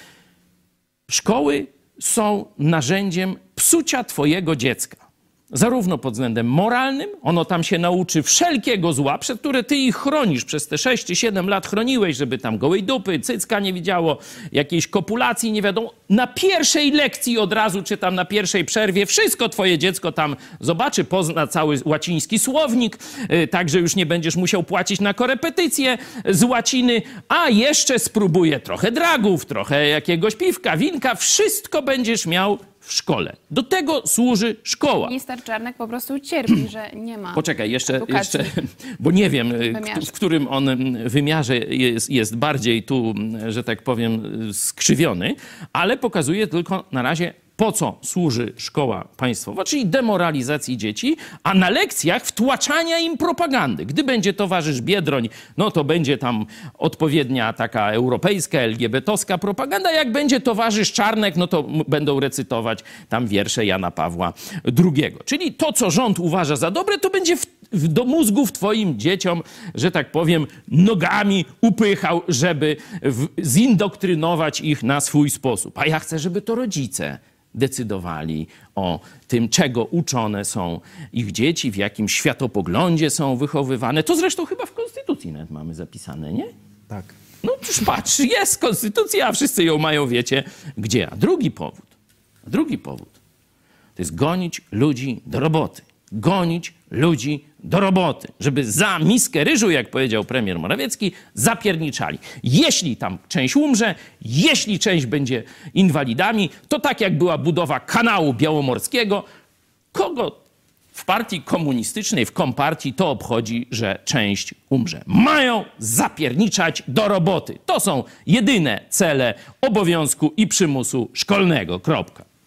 Szkoły są narzędziem psucia twojego dziecka. Zarówno pod względem moralnym, ono tam się nauczy wszelkiego zła, przed które ty ich chronisz. Przez te sześć czy siedem lat chroniłeś, żeby tam gołej dupy, cycka nie widziało, jakiejś kopulacji nie wiadomo. Na pierwszej lekcji od razu, czy tam na pierwszej przerwie, wszystko twoje dziecko tam zobaczy, pozna cały łaciński słownik, także już nie będziesz musiał płacić na korepetycje z łaciny, a jeszcze spróbuje trochę dragów, trochę jakiegoś piwka, winka, wszystko będziesz miał w szkole. Do tego służy szkoła. Minister Czarnek po prostu cierpi, że nie ma Poczekaj, jeszcze, jeszcze bo nie wiem, w, w którym on wymiarze jest, jest bardziej tu, że tak powiem, skrzywiony, ale pokazuje tylko na razie, po co służy szkoła państwowa, czyli demoralizacji dzieci, a na lekcjach wtłaczania im propagandy. Gdy będzie towarzysz Biedroń, no to będzie tam odpowiednia taka europejska, el gie be te owska propaganda. Jak będzie towarzysz Czarnek, no to będą recytować tam wiersze Jana Pawła drugiego. Czyli to, co rząd uważa za dobre, to będzie w, w, do mózgów twoim dzieciom, że tak powiem, nogami upychał, żeby w, zindoktrynować ich na swój sposób. A ja chcę, żeby to rodzice decydowali o tym, czego uczone są ich dzieci, w jakim światopoglądzie są wychowywane. To zresztą chyba w Konstytucji nawet mamy zapisane, nie? Tak. No już patrz, jest Konstytucja, a wszyscy ją mają, wiecie, gdzie. A drugi powód, a drugi powód to jest gonić ludzi do roboty. Gonić ludzi do roboty, żeby za miskę ryżu, jak powiedział premier Morawiecki, zapierniczali. Jeśli tam część umrze, jeśli część będzie inwalidami, to tak jak była budowa kanału białomorskiego, kogo w partii komunistycznej, w kompartii to obchodzi, że część umrze. Mają zapierniczać do roboty. To są jedyne cele obowiązku i przymusu szkolnego. Kropka.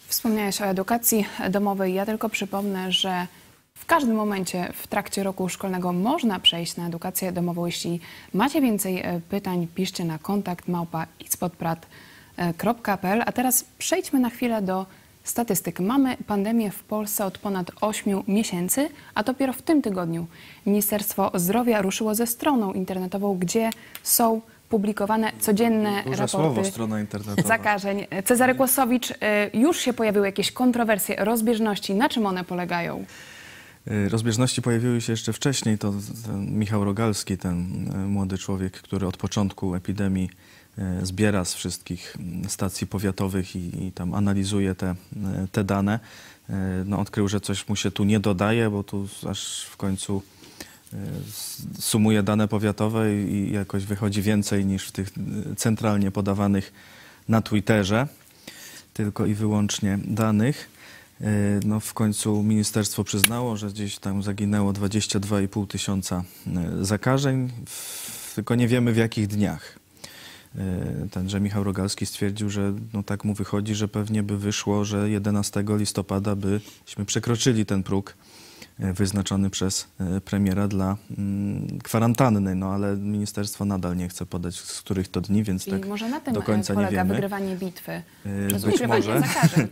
Wspomniałeś o edukacji domowej. Ja tylko przypomnę, że w każdym momencie w trakcie roku szkolnego można przejść na edukację domową. Jeśli macie więcej pytań, piszcie na kontakt małpa xpodprat kropka p l. A teraz przejdźmy na chwilę do statystyk. Mamy pandemię w Polsce od ponad ośmiu miesięcy, a dopiero w tym tygodniu Ministerstwo Zdrowia ruszyło ze stroną internetową, gdzie są publikowane codzienne Duże raporty słowo, strona internetowa. zakażeń. Cezary Kłosowicz, już się pojawiły jakieś kontrowersje, rozbieżności. Na czym one polegają? Rozbieżności pojawiły się jeszcze wcześniej. To ten Michał Rogalski, ten młody człowiek, który od początku epidemii zbiera z wszystkich stacji powiatowych i, i tam analizuje te, te dane. No, odkrył, że coś mu się tu nie dodaje, bo tu aż w końcu sumuje dane powiatowe i jakoś wychodzi więcej niż w tych centralnie podawanych na Twitterze, tylko i wyłącznie danych. No w końcu ministerstwo przyznało, że gdzieś tam zaginęło dwadzieścia dwa i pół tysiąca zakażeń, tylko nie wiemy w jakich dniach. Tenże Michał Rogalski stwierdził, że no tak mu wychodzi, że pewnie by wyszło, że jedenastego listopada byśmy przekroczyli ten próg wyznaczony przez premiera dla kwarantanny, no ale ministerstwo nadal nie chce podać, z których to dni, więc I tak może na tym do końca nie polega wiemy. wygrywanie bitwy, przez Być ukrywanie może. zakażeń.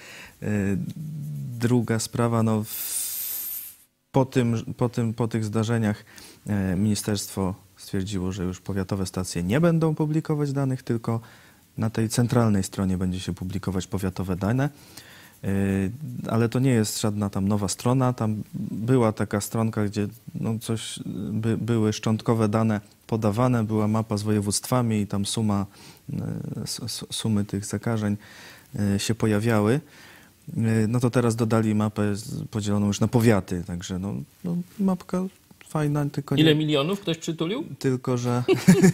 Druga sprawa, no po, tym, po, tym, po tych zdarzeniach ministerstwo stwierdziło, że już powiatowe stacje nie będą publikować danych, tylko na tej centralnej stronie będzie się publikować powiatowe dane. Ale to nie jest żadna tam nowa strona. Tam była taka stronka, gdzie no coś, by, były szczątkowe dane podawane, była mapa z województwami i tam suma, sumy tych zakażeń się pojawiały. No to teraz dodali mapę podzieloną już na powiaty, także no, no mapka fajna, tylko nie... Ile milionów ktoś przytulił? Tylko, że...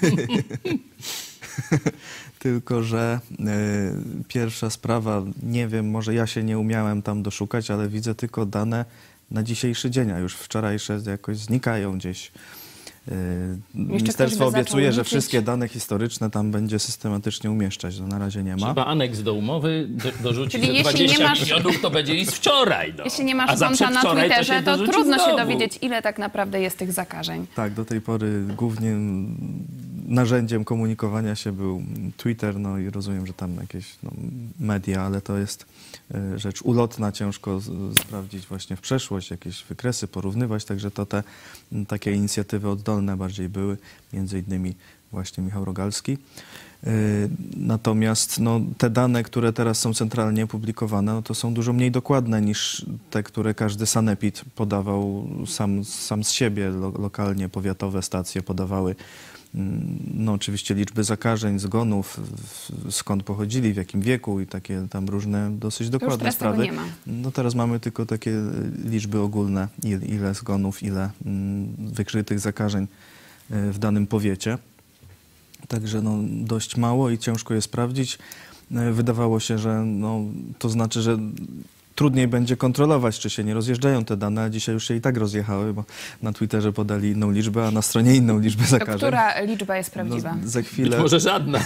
Tylko, że y, pierwsza sprawa, nie wiem, może ja się nie umiałem tam doszukać, ale widzę tylko dane na dzisiejszy dzień, a już wczorajsze jakoś znikają gdzieś. Y, ministerstwo obiecuje, że wszystkie dane historyczne tam będzie systematycznie umieszczać. No, na razie nie ma. Trzeba aneks do umowy do, dorzucić, Czyli że jeśli dwadzieścia nie masz- milionów to będzie i z wczoraj. No. Jeśli nie masz A za konta na przedwczoraj Twitterze, się to, dorzuci trudno się znowu. dowiedzieć, ile tak naprawdę jest tych zakażeń. Tak, do tej pory głównym narzędziem komunikowania się był Twitter, no i rozumiem, że tam jakieś no, media, ale to jest y, rzecz ulotna, ciężko z, sprawdzić właśnie w przeszłość, jakieś wykresy, porównywać, także to te m, takie inicjatywy oddolne bardziej były, między innymi właśnie Michał Rogalski. Y, natomiast no, te dane, które teraz są centralnie publikowane, no, to są dużo mniej dokładne niż te, które każdy sanepid podawał sam, sam z siebie, lo, lokalnie, powiatowe stacje podawały. No oczywiście liczby zakażeń, zgonów, skąd pochodzili, w jakim wieku i takie tam różne dosyć dokładne teraz tego sprawy. nie ma. No teraz mamy tylko takie liczby ogólne, ile, ile zgonów, ile mm, wykrytych zakażeń w danym powiecie. Także no, dość mało i ciężko je sprawdzić. Wydawało się, że no, to znaczy, że trudniej będzie kontrolować, czy się nie rozjeżdżają te dane, a dzisiaj już się i tak rozjechały, bo na Twitterze podali inną liczbę, a na stronie inną liczbę To zakażeń. która liczba jest prawdziwa? No, za Być chwilę, może żadna.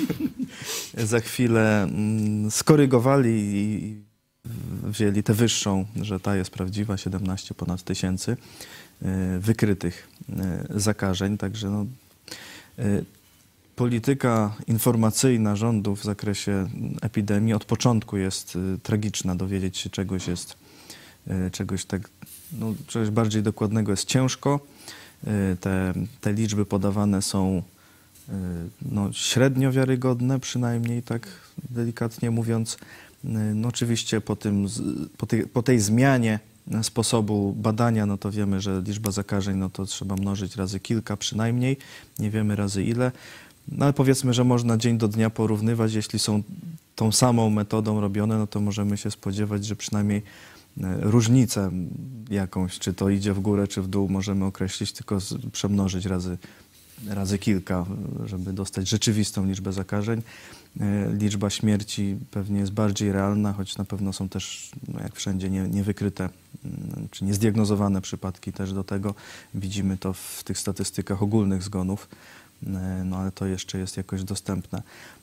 za chwilę mm, skorygowali i wzięli tę wyższą, że ta jest prawdziwa, siedemnaście ponad tysięcy y, wykrytych y, zakażeń, także no, y, polityka informacyjna rządu w zakresie epidemii od początku jest y, tragiczna. Dowiedzieć się czegoś jest, y, czegoś tak, no, czegoś bardziej dokładnego jest ciężko. Y, te, te liczby podawane są y, no, średnio wiarygodne, przynajmniej tak delikatnie mówiąc. Y, no, oczywiście po, tym, z- po, tej, po tej zmianie sposobu badania, no to wiemy, że liczba zakażeń, no to trzeba mnożyć razy kilka przynajmniej, nie wiemy razy ile. No ale powiedzmy, że można dzień do dnia porównywać. Jeśli są tą samą metodą robione, no to możemy się spodziewać, że przynajmniej e, różnicę jakąś, czy to idzie w górę, czy w dół, możemy określić, tylko z, przemnożyć razy, razy kilka, żeby dostać rzeczywistą liczbę zakażeń. E, Liczba śmierci pewnie jest bardziej realna, choć na pewno są też, no jak wszędzie, nie, niewykryte mm, czy niezdiagnozowane przypadki też do tego. Widzimy to w tych statystykach ogólnych zgonów. no ale to jeszcze jest jakoś dostępne.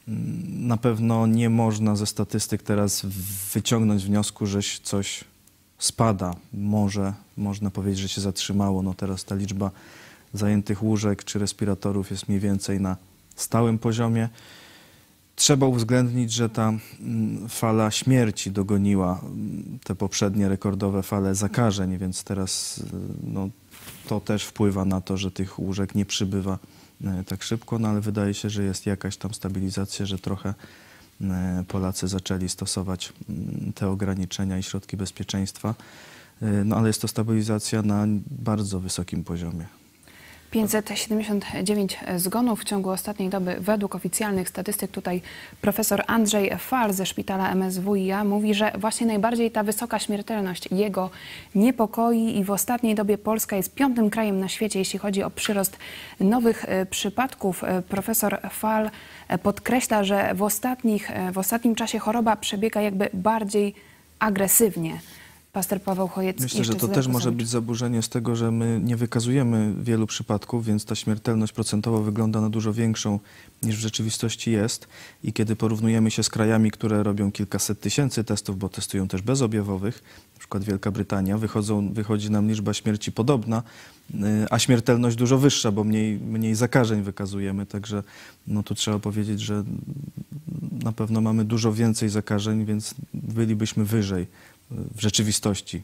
Na pewno nie można ze statystyk teraz wyciągnąć wniosku, że coś spada. Może można powiedzieć, że się zatrzymało. No teraz ta liczba zajętych łóżek czy respiratorów jest mniej więcej na stałym poziomie. Trzeba uwzględnić, że ta fala śmierci dogoniła te poprzednie rekordowe fale zakażeń, więc teraz no, to też wpływa na to, że tych łóżek nie przybywa tak szybko, no ale wydaje się, że jest jakaś tam stabilizacja, że trochę Polacy zaczęli stosować te ograniczenia i środki bezpieczeństwa, no ale jest to stabilizacja na bardzo wysokim poziomie. pięćset siedemdziesiąt dziewięć zgonów w ciągu ostatniej doby według oficjalnych statystyk. Tutaj profesor Andrzej Fal ze szpitala M S W i A mówi, że właśnie najbardziej ta wysoka śmiertelność jego niepokoi i w ostatniej dobie Polska jest piątym krajem na świecie, jeśli chodzi o przyrost nowych przypadków. Profesor Fal podkreśla, że w, ostatnich, w ostatnim czasie choroba przebiega jakby bardziej agresywnie. Pastor Paweł Chojecki. Myślę, że to też może być zaburzenie z tego, że my nie wykazujemy wielu przypadków, więc ta śmiertelność procentowo wygląda na dużo większą niż w rzeczywistości jest. I kiedy porównujemy się z krajami, które robią kilkaset tysięcy testów, bo testują też bezobjawowych, na przykład Wielka Brytania, wychodzą, wychodzi nam liczba śmierci podobna, a śmiertelność dużo wyższa, bo mniej, mniej zakażeń wykazujemy. Także no, tu trzeba powiedzieć, że na pewno mamy dużo więcej zakażeń, więc bylibyśmy wyżej w rzeczywistości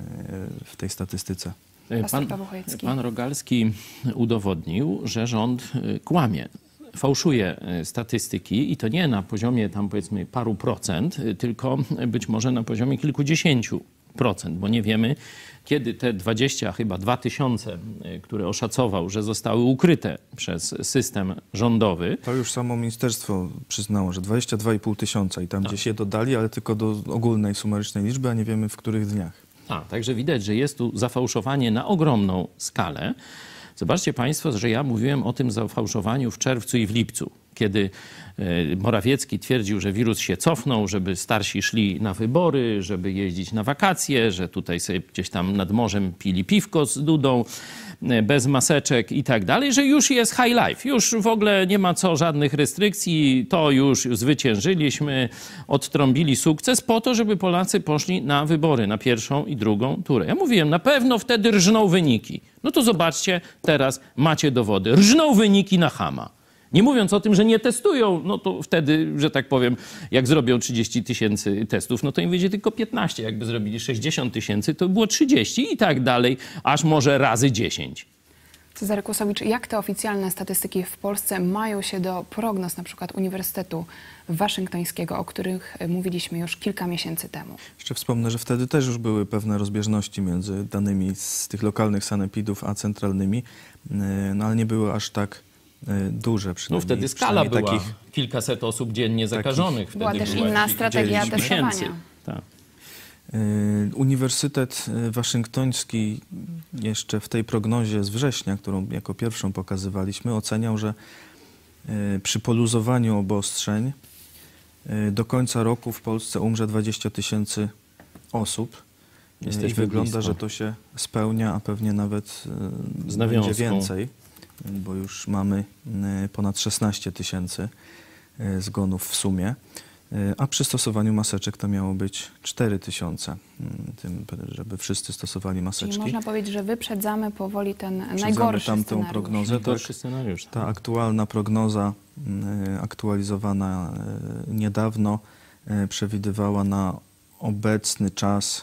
w tej statystyce. Pan, pan Rogalski udowodnił, że rząd kłamie, fałszuje statystyki i to nie na poziomie tam powiedzmy paru procent, tylko być może na poziomie kilkudziesięciu procent, bo nie wiemy, kiedy te dwadzieścia, chyba dwa tysiące, które oszacował, że zostały ukryte przez system rządowy. To już samo ministerstwo przyznało, że dwadzieścia dwa i pół tysiąca i tam tak. Gdzieś je dodali, ale tylko do ogólnej sumarycznej liczby, a nie wiemy w których dniach. A, także widać, że jest tu zafałszowanie na ogromną skalę. Zobaczcie Państwo, że ja mówiłem o tym zafałszowaniu w czerwcu i w lipcu, kiedy Morawiecki twierdził, że wirus się cofnął, żeby starsi szli na wybory, żeby jeździć na wakacje, że tutaj sobie gdzieś tam nad morzem pili piwko z Dudą, bez maseczek i tak dalej, że już jest high life, już w ogóle nie ma co żadnych restrykcji, to już zwyciężyliśmy, odtrąbili sukces po to, żeby Polacy poszli na wybory, na pierwszą i drugą turę. Ja mówiłem, na pewno wtedy rżną wyniki. No to zobaczcie, teraz macie dowody. Rżną wyniki na chama. Nie mówiąc o tym, że nie testują, no to wtedy, że tak powiem, jak zrobią trzydzieści tysięcy testów, no to im wyjdzie tylko piętnaście. Jakby zrobili sześćdziesiąt tysięcy, to było trzydzieści i tak dalej, aż może razy dziesięć. Cezary Kłosowicz, jak te oficjalne statystyki w Polsce mają się do prognoz na przykład Uniwersytetu Waszyngtońskiego, o których mówiliśmy już kilka miesięcy temu? Jeszcze wspomnę, że wtedy też już były pewne rozbieżności między danymi z tych lokalnych sanepidów a centralnymi, no ale nie były aż tak duże. No wtedy skala była takich, kilkaset osób dziennie zakażonych. Wtedy była też inna strategia testowania. Tak. Uniwersytet Waszyngtoński jeszcze w tej prognozie z września, którą jako pierwszą pokazywaliśmy, oceniał, że przy poluzowaniu obostrzeń do końca roku w Polsce umrze dwadzieścia tysięcy osób. Jesteśmy I wygląda, blisko. Że to się spełnia, a pewnie nawet z będzie więcej, bo już mamy ponad szesnaście tysięcy zgonów w sumie. A przy stosowaniu maseczek to miało być cztery tysiące, żeby wszyscy stosowali maseczki. Czyli można powiedzieć, że wyprzedzamy powoli ten najgorszy tamtą scenariusz. prognozę. Najgorszy scenariusz. Ta aktualna prognoza, aktualizowana niedawno, przewidywała na obecny czas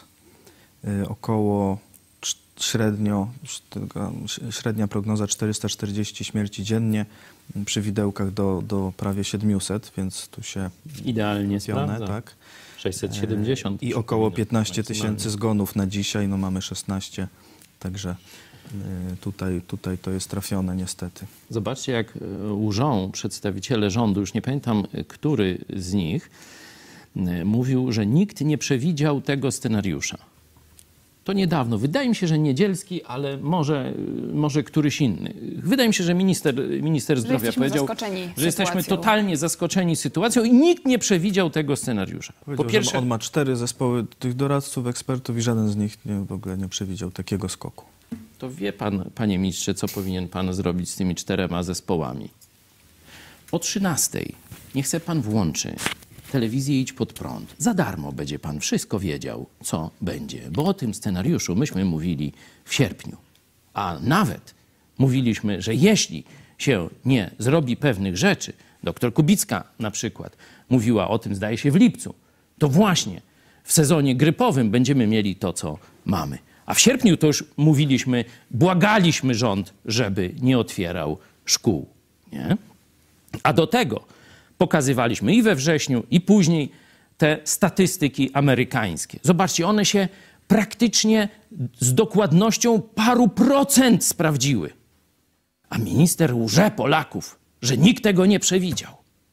około średnio, średnia prognoza czterysta czterdzieści śmierci dziennie, przy widełkach do, do prawie siedmiuset, więc tu się idealnie sprawdza. Tak. sześćset siedemdziesiąt. I około piętnaście tysięcy zgonów na dzisiaj, no mamy szesnaście, także tutaj, tutaj to jest trafione niestety. Zobaczcie, jak łżą przedstawiciele rządu, już nie pamiętam, który z nich, mówił, że nikt nie przewidział tego scenariusza. To niedawno. Wydaje mi się, że Niedzielski, ale może, może któryś inny. Wydaje mi się, że minister, minister zdrowia powiedział, że jesteśmy totalnie zaskoczeni sytuacją i nikt nie przewidział tego scenariusza. Po pierwsze, on ma cztery zespoły tych doradców, ekspertów i żaden z nich nie, w ogóle nie przewidział takiego skoku. to wie pan, panie ministrze, co powinien pan zrobić z tymi czterema zespołami. O trzynastej niech se pan włączy telewizję Idź Pod Prąd. Za darmo będzie pan wszystko wiedział, co będzie. Bo o tym scenariuszu myśmy mówili w sierpniu. A nawet mówiliśmy, że jeśli się nie zrobi pewnych rzeczy, doktor Kubicka na przykład mówiła o tym, zdaje się, w lipcu, to właśnie w sezonie grypowym będziemy mieli to, co mamy. A w sierpniu to już mówiliśmy, błagaliśmy rząd, żeby nie otwierał szkół. Nie? A do tego pokazywaliśmy i we wrześniu, i później te statystyki amerykańskie. Zobaczcie, one się praktycznie z dokładnością paru procent sprawdziły. A minister łże Polaków, że nikt tego nie przewidział.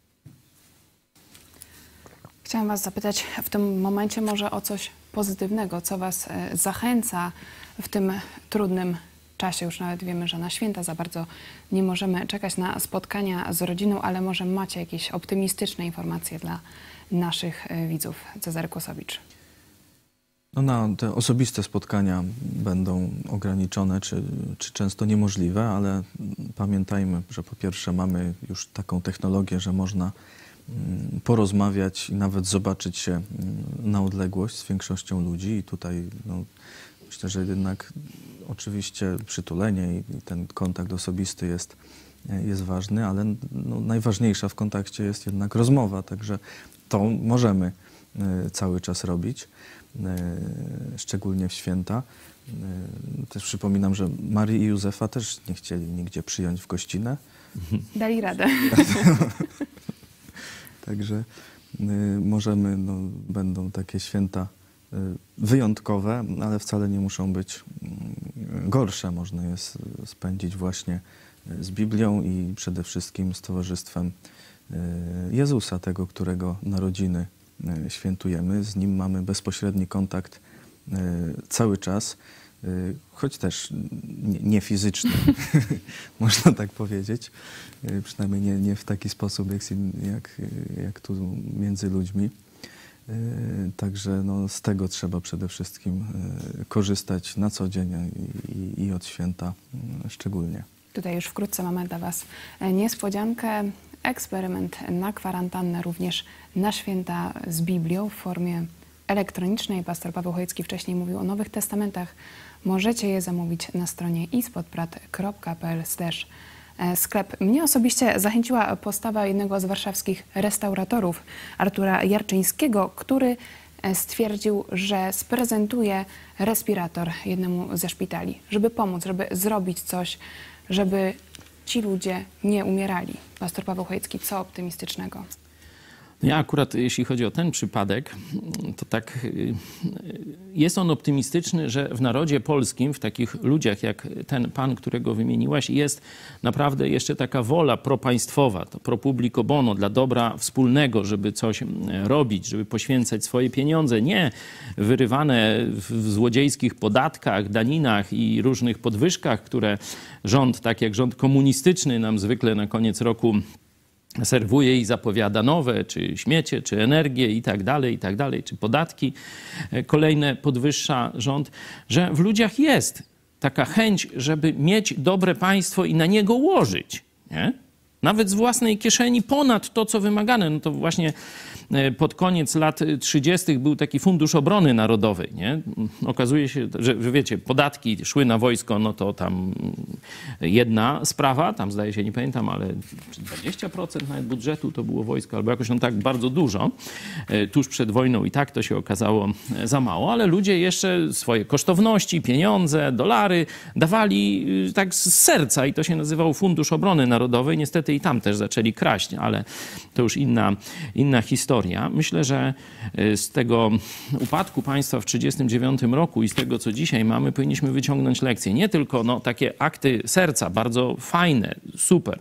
Chciałam was zapytać w tym momencie może o coś pozytywnego, co was zachęca w tym trudnym czasie. Już nawet wiemy, że na święta za bardzo nie możemy czekać na spotkania z rodziną, ale może macie jakieś optymistyczne informacje dla naszych widzów. Cezary Kłosowicz. No na te osobiste spotkania będą ograniczone, czy, czy często niemożliwe, ale pamiętajmy, że po pierwsze mamy już taką technologię, że można porozmawiać i nawet zobaczyć się na odległość z większością ludzi i tutaj no, myślę, że jednak oczywiście przytulenie i ten kontakt osobisty jest, jest ważny, ale no, najważniejsza w kontakcie jest jednak rozmowa, także to możemy cały czas robić, szczególnie w święta. Też przypominam, że Marii i Józefa też nie chcieli nigdzie przyjąć w gościnę. Dali radę. Także y, możemy, no, będą takie święta y, wyjątkowe, ale wcale nie muszą być y, gorsze. Można je spędzić właśnie z Biblią i przede wszystkim z towarzystwem y, Jezusa, tego, którego narodziny y, świętujemy. Z Nim mamy bezpośredni kontakt y, cały czas, y, choć też nie, nie fizyczny, można tak powiedzieć. Przynajmniej nie, nie w taki sposób, jak, jak, jak tu między ludźmi. Także no, z tego trzeba przede wszystkim korzystać na co dzień i, i od święta szczególnie. Tutaj już wkrótce mamy dla was niespodziankę, eksperyment na kwarantannę, również na święta z Biblią w formie elektronicznej. Pastor Paweł Chojecki wcześniej mówił o Nowych Testamentach. Możecie je zamówić na stronie ispodprat kropka p l slash sklep. Mnie osobiście zachęciła postawa jednego z warszawskich restauratorów, Artura Jarczyńskiego, który stwierdził, że sprezentuje respirator jednemu ze szpitali, żeby pomóc, żeby zrobić coś, żeby ci ludzie nie umierali. Pastor Paweł Chojecki, co optymistycznego? Ja akurat, jeśli chodzi o ten przypadek, to tak jest on optymistyczny, że w narodzie polskim, w takich ludziach jak ten pan, którego wymieniłaś, jest naprawdę jeszcze taka wola propaństwowa, to pro publico bono, dla dobra wspólnego, żeby coś robić, żeby poświęcać swoje pieniądze, nie wyrywane w złodziejskich podatkach, daninach i różnych podwyżkach, które rząd, tak jak rząd komunistyczny, nam zwykle na koniec roku serwuje i zapowiada nowe, czy śmiecie, czy energię i tak dalej, i tak dalej, czy podatki kolejne podwyższa rząd, że w ludziach jest taka chęć, żeby mieć dobre państwo i na niego łożyć, nie? Nawet z własnej kieszeni ponad to, co wymagane. No to właśnie pod koniec lat trzydziestych był taki Fundusz Obrony Narodowej, nie? Okazuje się, że, że wiecie, podatki szły na wojsko, no to tam jedna sprawa, tam zdaje się, nie pamiętam, ale dwadzieścia procent nawet budżetu to było wojsko, albo jakoś on tak bardzo dużo, tuż przed wojną i tak to się okazało za mało, ale ludzie jeszcze swoje kosztowności, pieniądze, dolary dawali tak z serca i to się nazywał Fundusz Obrony Narodowej. Niestety i tam też zaczęli kraść, ale to już inna, inna historia. Myślę, że z tego upadku państwa w tysiąc dziewięćset trzydziestym dziewiątym roku i z tego, co dzisiaj mamy, powinniśmy wyciągnąć lekcje. Nie tylko no, takie akty serca, bardzo fajne, super,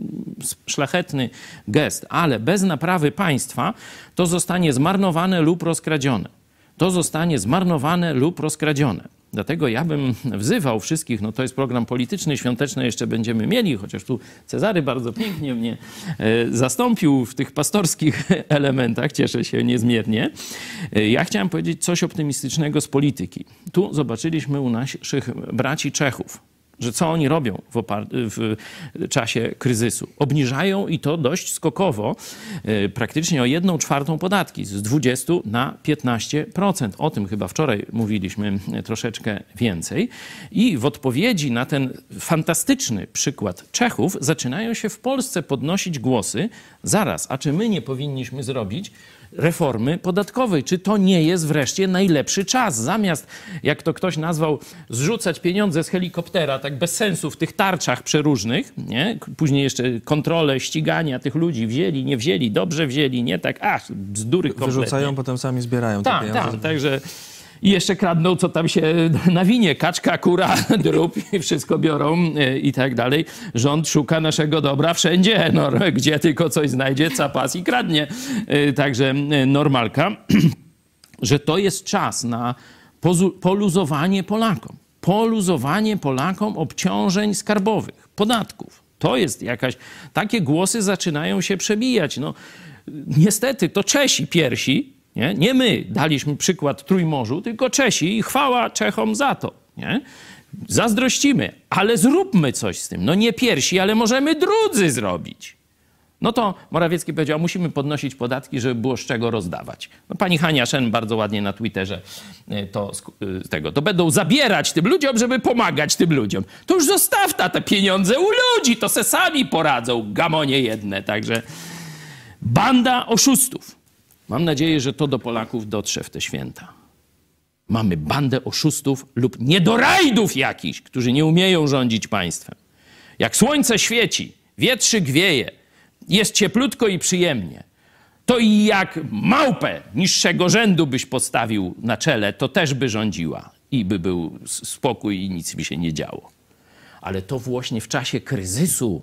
szlachetny gest, ale bez naprawy państwa to zostanie zmarnowane lub rozkradzione. To zostanie zmarnowane lub rozkradzione. Dlatego ja bym wzywał wszystkich, no to jest program polityczny, świąteczny jeszcze będziemy mieli, chociaż tu Cezary bardzo pięknie mnie zastąpił w tych pastorskich elementach, cieszę się niezmiernie. Ja chciałem powiedzieć coś optymistycznego z polityki. Tu zobaczyliśmy u naszych braci Czechów, że co oni robią w, w czasie kryzysu. Obniżają i to dość skokowo, yy, praktycznie o jedną czwartą podatki, z dwudziestu na piętnaście procent. O tym chyba wczoraj mówiliśmy troszeczkę więcej. I w odpowiedzi na ten fantastyczny przykład Czechów zaczynają się w Polsce podnosić głosy. Zaraz, a czy my nie powinniśmy zrobić reformy podatkowej? Czy to nie jest wreszcie najlepszy czas? Zamiast, jak to ktoś nazwał, zrzucać pieniądze z helikoptera, tak bez sensu w tych tarczach przeróżnych, nie? Później jeszcze kontrole, ścigania tych ludzi, wzięli, nie wzięli, dobrze wzięli, nie tak, ach, bzdury kompletnie. Wyrzucają, potem sami zbierają te tak, pieniądze. Tak, także... I jeszcze kradną, co tam się nawinie. Kaczka, kura, drób i wszystko biorą i tak dalej. Rząd szuka naszego dobra wszędzie. No, gdzie tylko coś znajdzie, capas i kradnie. Także normalka, że to jest czas na poluzowanie Polakom. Poluzowanie Polakom obciążeń skarbowych, podatków. To jest jakaś... Takie głosy zaczynają się przebijać. No, niestety to Czesi pierwsi, Nie? nie my daliśmy przykład Trójmorzu, tylko Czesi i chwała Czechom za to. Nie? Zazdrościmy, ale zróbmy coś z tym. No nie pierwsi, ale możemy drudzy zrobić. No to Morawiecki powiedział, musimy podnosić podatki, żeby było z czego rozdawać. No pani Hania Szen bardzo ładnie na Twitterze to, tego, to będą zabierać tym ludziom, żeby pomagać tym ludziom. To już zostaw ta te pieniądze u ludzi, to se sami poradzą, gamonie jedne. Także banda oszustów. Mam nadzieję, że to do Polaków dotrze w te święta. Mamy bandę oszustów lub niedorajdów jakichś, którzy nie umieją rządzić państwem. Jak słońce świeci, wietrzyk wieje, jest cieplutko i przyjemnie, to i jak małpę niższego rzędu byś postawił na czele, to też by rządziła i by był spokój i nic by się nie działo. Ale to właśnie w czasie kryzysu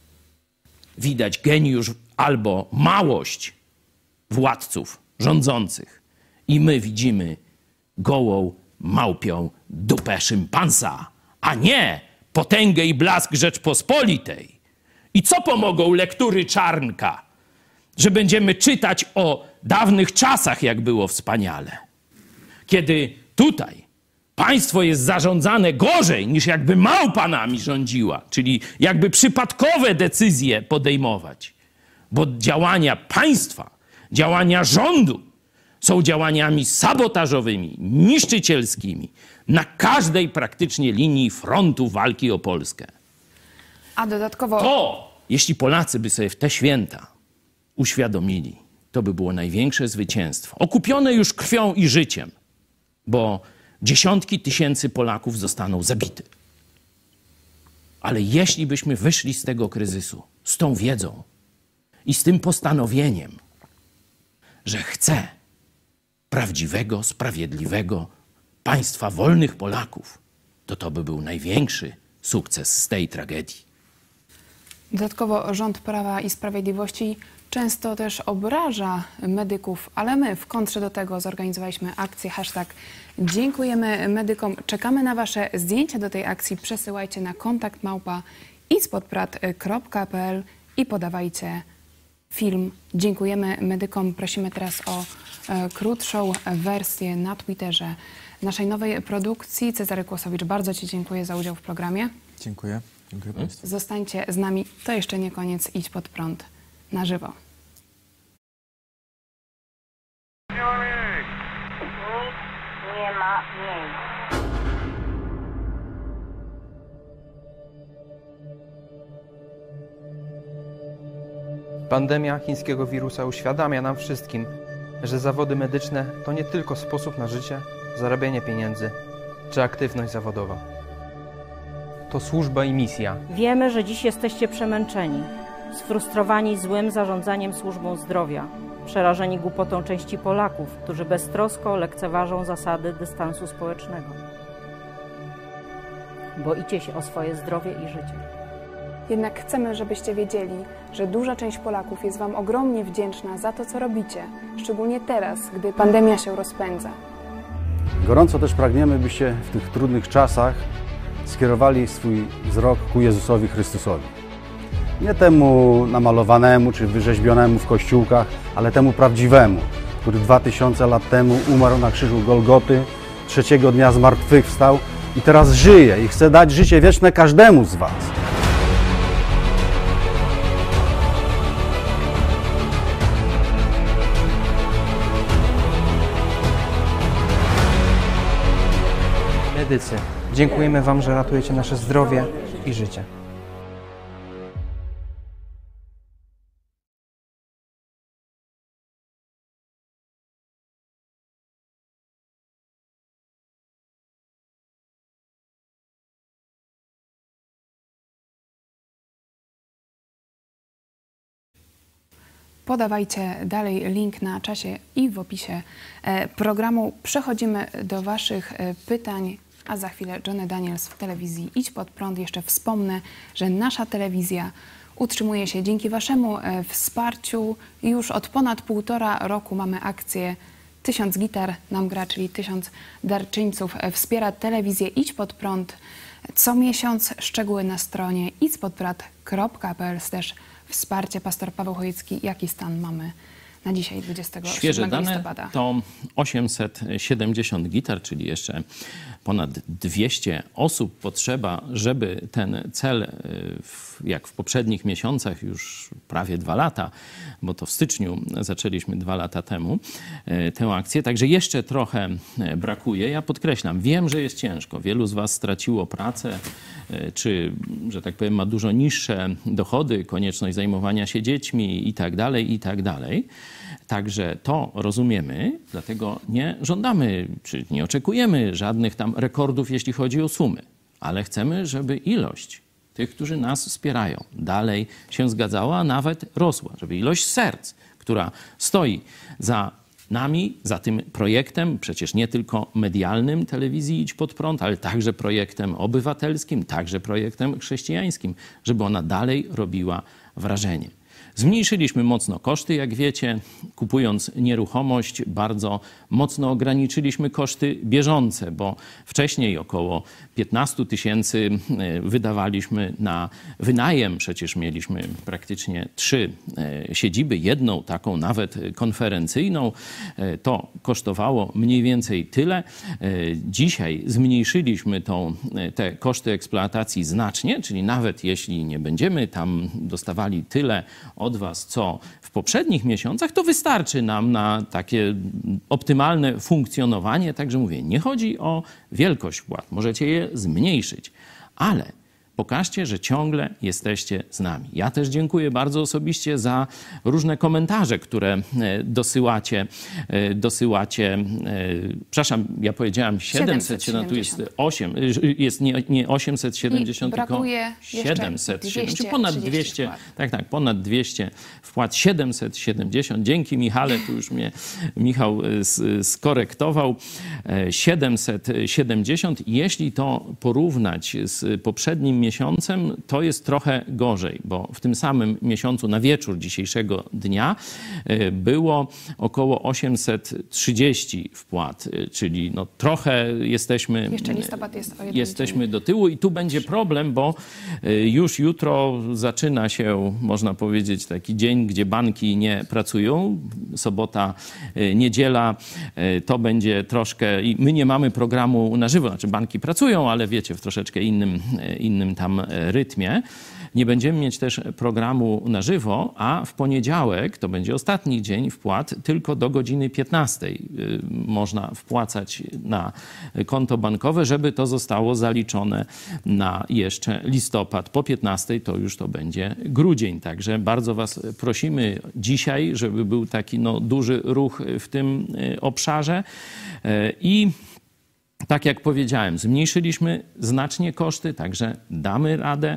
widać geniusz albo małość władców rządzących. I my widzimy gołą małpią dupę szympansa, a nie potęgę i blask Rzeczpospolitej. I co pomogą lektury Czarnka, że będziemy czytać o dawnych czasach, jak było wspaniale. Kiedy tutaj państwo jest zarządzane gorzej, niż jakby małpa nami rządziła, czyli jakby przypadkowe decyzje podejmować. Bo działania państwa, działania rządu są działaniami sabotażowymi, niszczycielskimi na każdej praktycznie linii frontu walki o Polskę. A dodatkowo... To, jeśli Polacy by sobie w te święta uświadomili, to by było największe zwycięstwo. Okupione już krwią i życiem, bo dziesiątki tysięcy Polaków zostaną zabite. Ale jeśli byśmy wyszli z tego kryzysu z tą wiedzą i z tym postanowieniem, że chce prawdziwego, sprawiedliwego państwa wolnych Polaków, to to by był największy sukces z tej tragedii. Dodatkowo rząd Prawa i Sprawiedliwości często też obraża medyków, ale my w kontrze do tego zorganizowaliśmy akcję hashtag dziękujemy medykom. Czekamy na wasze zdjęcia do tej akcji. Przesyłajcie na kontakt małpa ispodprat kropka p l i podawajcie film. Dziękujemy medykom. Prosimy teraz o e, krótszą wersję na Twitterze naszej nowej produkcji. Cezary Kłosowicz, bardzo ci dziękuję za udział w programie. Dziękuję. Dziękuję Państwu. Zostańcie z nami. To jeszcze nie koniec. Idź pod prąd na żywo. Nie ma miejsc. Pandemia chińskiego wirusa uświadamia nam wszystkim, że zawody medyczne to nie tylko sposób na życie, zarabianie pieniędzy czy aktywność zawodowa. To służba i misja. Wiemy, że dziś jesteście przemęczeni, sfrustrowani złym zarządzaniem służbą zdrowia, przerażeni głupotą części Polaków, którzy beztrosko lekceważą zasady dystansu społecznego. Boicie się o swoje zdrowie i życie. Jednak chcemy, żebyście wiedzieli, że duża część Polaków jest wam ogromnie wdzięczna za to, co robicie, szczególnie teraz, gdy pandemia się rozpędza. Gorąco też pragniemy, byście w tych trudnych czasach skierowali swój wzrok ku Jezusowi Chrystusowi. Nie temu namalowanemu czy wyrzeźbionemu w kościółkach, ale temu prawdziwemu, który dwa tysiące lat temu umarł na krzyżu Golgoty, trzeciego dnia zmartwychwstał i teraz żyje i chce dać życie wieczne każdemu z was. Medycy, dziękujemy wam, że ratujecie nasze zdrowie i życie. Podawajcie dalej link na czasie i w opisie programu. Przechodzimy do waszych pytań, a za chwilę Johnny Daniels w telewizji Idź Pod Prąd. Jeszcze wspomnę, że nasza telewizja utrzymuje się dzięki waszemu wsparciu. Już od ponad półtora roku mamy akcję Tysiąc gitar nam gra, czyli tysiąc darczyńców wspiera telewizję Idź Pod Prąd co miesiąc. Szczegóły na stronie idźpodprad kropka p l slash wsparcie. Pastor Paweł Chojecki, jaki stan mamy na dzisiaj, dwudziestego siódmego Świeże dane listopada? to osiemset siedemdziesiąt gitar, czyli jeszcze ponad dwieście osób potrzeba, żeby ten cel, jak w poprzednich miesiącach, już prawie dwa lata, bo to w styczniu zaczęliśmy dwa lata temu tę akcję, także jeszcze trochę brakuje. Ja podkreślam, wiem, że jest ciężko. Wielu z was straciło pracę, czy, że tak powiem, ma dużo niższe dochody, konieczność zajmowania się dziećmi i tak dalej, i tak dalej. Także to rozumiemy, dlatego nie żądamy, czy nie oczekujemy żadnych tam rekordów, jeśli chodzi o sumy, ale chcemy, żeby ilość tych, którzy nas wspierają, dalej się zgadzała, a nawet rosła, żeby ilość serc, która stoi za nami, za tym projektem, przecież nie tylko medialnym telewizji Idź Pod Prąd, ale także projektem obywatelskim, także projektem chrześcijańskim, żeby ona dalej robiła wrażenie. Zmniejszyliśmy mocno koszty, jak wiecie, kupując nieruchomość, bardzo mocno ograniczyliśmy koszty bieżące, bo wcześniej około piętnaście tysięcy wydawaliśmy na wynajem. Przecież mieliśmy praktycznie trzy siedziby, jedną taką nawet konferencyjną. To kosztowało mniej więcej tyle. Dzisiaj zmniejszyliśmy tą, te koszty eksploatacji znacznie, czyli nawet jeśli nie będziemy tam dostawali tyle od was, co w poprzednich miesiącach, to wystarczy nam na takie optymalne funkcjonowanie. Także mówię, nie chodzi o wielkość wpłat, możecie je zmniejszyć, ale pokażcie, że ciągle jesteście z nami. Ja też dziękuję bardzo osobiście za różne komentarze, które dosyłacie. dosyłacie przepraszam, ja powiedziałem siedemset, tu jest osiem, jest nie, nie osiemset siedemdziesiąt, tylko siedemset siedemdziesiąt, ponad dwieście, tak, tak, ponad dwieście wpłat, siedemset siedemdziesiąt. Dzięki Michale, tu już mnie Michał skorektował. siedemset siedemdziesiąt. Jeśli to porównać z poprzednim miesiącem, to jest trochę gorzej, bo w tym samym miesiącu na wieczór dzisiejszego dnia było około osiemset trzydzieści wpłat, czyli no trochę jesteśmy, Jeszcze listopad jest o jeden jesteśmy dzień. do tyłu i tu będzie problem, bo już jutro zaczyna się, można powiedzieć, taki dzień, gdzie banki nie pracują. Sobota, niedziela to będzie troszkę i my nie mamy programu na żywo, znaczy banki pracują, ale wiecie, w troszeczkę innym, innym tam rytmie. Nie będziemy mieć też programu na żywo, a w poniedziałek, to będzie ostatni dzień wpłat, tylko do godziny piętnastej można wpłacać na konto bankowe, żeby to zostało zaliczone na jeszcze listopad. Po piętnastej to już to będzie grudzień. Także bardzo was prosimy dzisiaj, żeby był taki no, duży ruch w tym obszarze i tak jak powiedziałem, zmniejszyliśmy znacznie koszty, także damy radę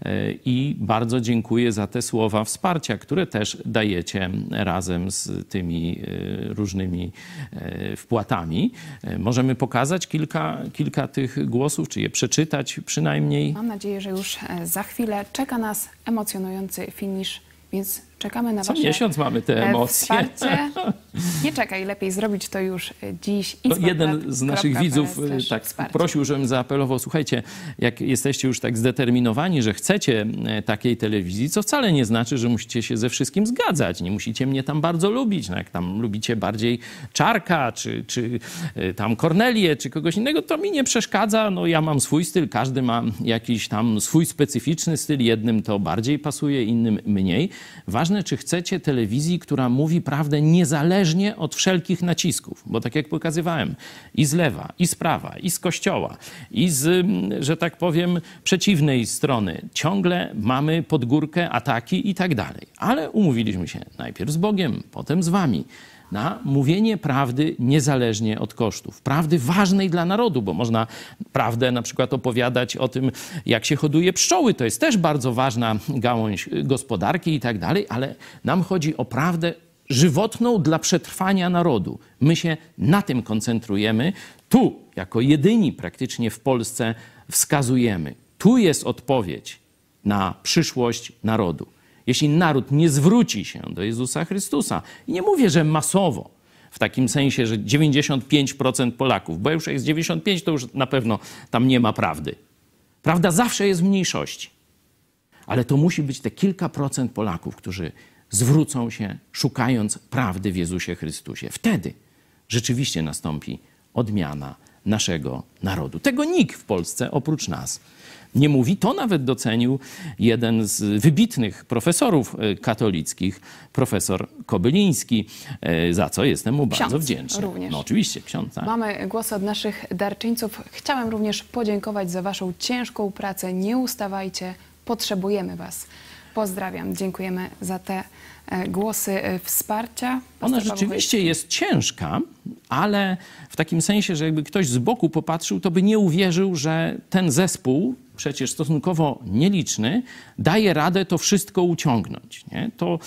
i bardzo dziękuję za te słowa wsparcia, które też dajecie razem z tymi różnymi wpłatami. Możemy pokazać kilka, kilka tych głosów, czy je przeczytać przynajmniej. Mam nadzieję, że już za chwilę czeka nas emocjonujący finisz, więc Czekamy na Co wasze miesiąc mamy te emocje. wsparcie. Nie czekaj, lepiej zrobić to już dziś. No, jeden z naszych widzów tak wsparcie. prosił, żebym zaapelował, słuchajcie, jak jesteście już tak zdeterminowani, że chcecie takiej telewizji, co wcale nie znaczy, że musicie się ze wszystkim zgadzać. Nie musicie mnie tam bardzo lubić. No, jak tam lubicie bardziej Czarka, czy, czy tam Kornelię, czy kogoś innego, to mi nie przeszkadza. No, ja mam swój styl, każdy ma jakiś tam swój specyficzny styl. Jednym to bardziej pasuje, innym mniej. Ważne, czy chcecie telewizji, która mówi prawdę niezależnie od wszelkich nacisków. Bo tak jak pokazywałem, i z lewa, i z prawa, i z kościoła, i z, że tak powiem, przeciwnej strony. Ciągle mamy pod górkę ataki i tak dalej. Ale umówiliśmy się najpierw z Bogiem, potem z wami na mówienie prawdy niezależnie od kosztów. Prawdy ważnej dla narodu, bo można prawdę na przykład opowiadać o tym, jak się hoduje pszczoły. To jest też bardzo ważna gałąź gospodarki i tak dalej, ale nam chodzi o prawdę żywotną dla przetrwania narodu. My się na tym koncentrujemy. Tu, jako jedyni praktycznie w Polsce, wskazujemy. Tu jest odpowiedź na przyszłość narodu. Jeśli naród nie zwróci się do Jezusa Chrystusa, i nie mówię, że masowo, w takim sensie, że dziewięćdziesiąt pięć procent Polaków, bo już jak jest dziewięćdziesiąt pięć, to już na pewno tam nie ma prawdy. Prawda zawsze jest w mniejszości. Ale to musi być te kilka procent Polaków, którzy zwrócą się, szukając prawdy w Jezusie Chrystusie. Wtedy rzeczywiście nastąpi odmiana naszego narodu. Tego nikt w Polsce oprócz nas nie mówi. To nawet docenił jeden z wybitnych profesorów katolickich, profesor Kobyliński, za co jestem mu bardzo Ksiądz wdzięczny. również. No oczywiście, ksiądz. Tak. Mamy głosy od naszych darczyńców. Chciałem również podziękować za waszą ciężką pracę. Nie ustawajcie, potrzebujemy was. Pozdrawiam, dziękujemy za te głosy wsparcia. Ona rzeczywiście jest ciężka, ale w takim sensie, że jakby ktoś z boku popatrzył, to by nie uwierzył, że ten zespół, przecież stosunkowo nieliczny, daje radę to wszystko uciągnąć. Nie? To,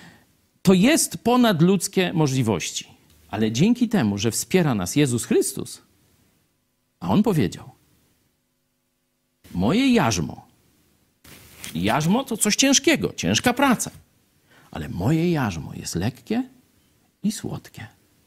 to jest ponad ludzkie możliwości. Ale dzięki temu, że wspiera nas Jezus Chrystus, a On powiedział, moje jarzmo, jarzmo to coś ciężkiego, ciężka praca. Ale moje jarzmo jest lekkie i słodkie.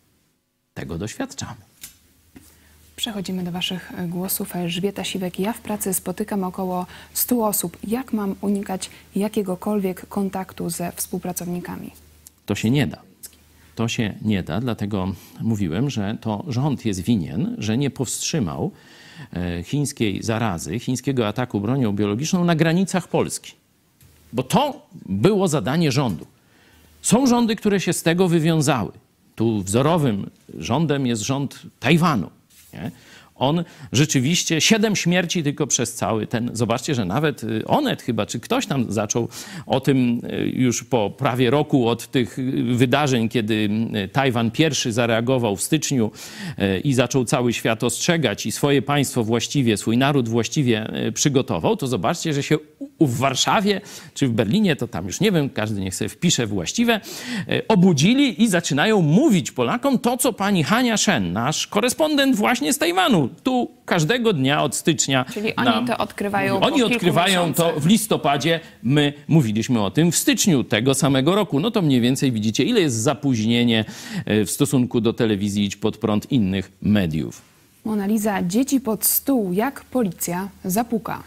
Tego doświadczamy. Przechodzimy do waszych głosów. Elżbieta Siwek. Ja w pracy spotykam około stu osób. Jak mam unikać jakiegokolwiek kontaktu ze współpracownikami? To się nie da. To się nie da, dlatego mówiłem, że to rząd jest winien, że nie powstrzymał chińskiej zarazy, chińskiego ataku bronią biologiczną na granicach Polski. Bo to było zadanie rządu. Są rządy, które się z tego wywiązały. Tu wzorowym rządem jest rząd Tajwanu. Nie? On rzeczywiście, siedem śmierci tylko przez cały ten... Zobaczcie, że nawet Onet chyba, czy ktoś tam zaczął o tym już po prawie roku od tych wydarzeń, kiedy Tajwan pierwszy zareagował w styczniu i zaczął cały świat ostrzegać i swoje państwo właściwie, swój naród właściwie przygotował, to zobaczcie, że się w Warszawie czy w Berlinie, to tam już nie wiem, każdy niech sobie wpisze właściwe, obudzili i zaczynają mówić Polakom to, co pani Hania Shen, nasz korespondent właśnie z Tajwanu, tu każdego dnia od stycznia. Czyli oni nam, to odkrywają Oni po odkrywają to w listopadzie. My mówiliśmy o tym w styczniu tego samego roku. No to mniej więcej widzicie, ile jest zapóźnienie w stosunku do telewizji Idź Pod Prąd innych mediów. Mona Lisa, dzieci pod stół, jak policja zapuka.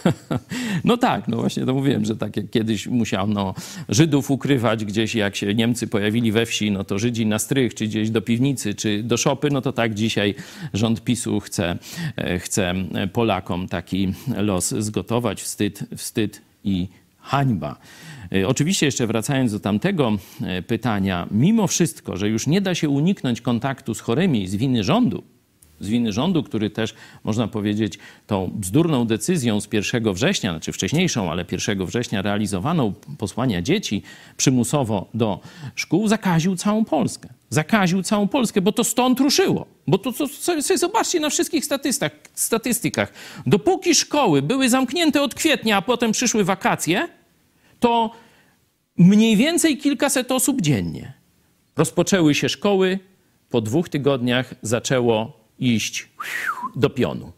No tak, no właśnie to mówiłem, że tak jak kiedyś musiano Żydów ukrywać gdzieś, jak się Niemcy pojawili we wsi, no to Żydzi na strych, czy gdzieś do piwnicy, czy do szopy, no to tak dzisiaj rząd PiSu chce, chce Polakom taki los zgotować. Wstyd, wstyd i hańba. Oczywiście jeszcze wracając do tamtego pytania, mimo wszystko, że już nie da się uniknąć kontaktu z chorymi z winy rządu, z winy rządu, który też, można powiedzieć, tą bzdurną decyzją z pierwszego września, znaczy wcześniejszą, ale pierwszego września realizowaną posłania dzieci przymusowo do szkół, zakaził całą Polskę. Zakaził całą Polskę, bo to stąd ruszyło. Bo to, to sobie zobaczcie na wszystkich statystykach, statystykach. Dopóki szkoły były zamknięte od kwietnia, a potem przyszły wakacje, to mniej więcej kilkaset osób dziennie. Rozpoczęły się szkoły, po dwóch tygodniach zaczęło iść do pionu.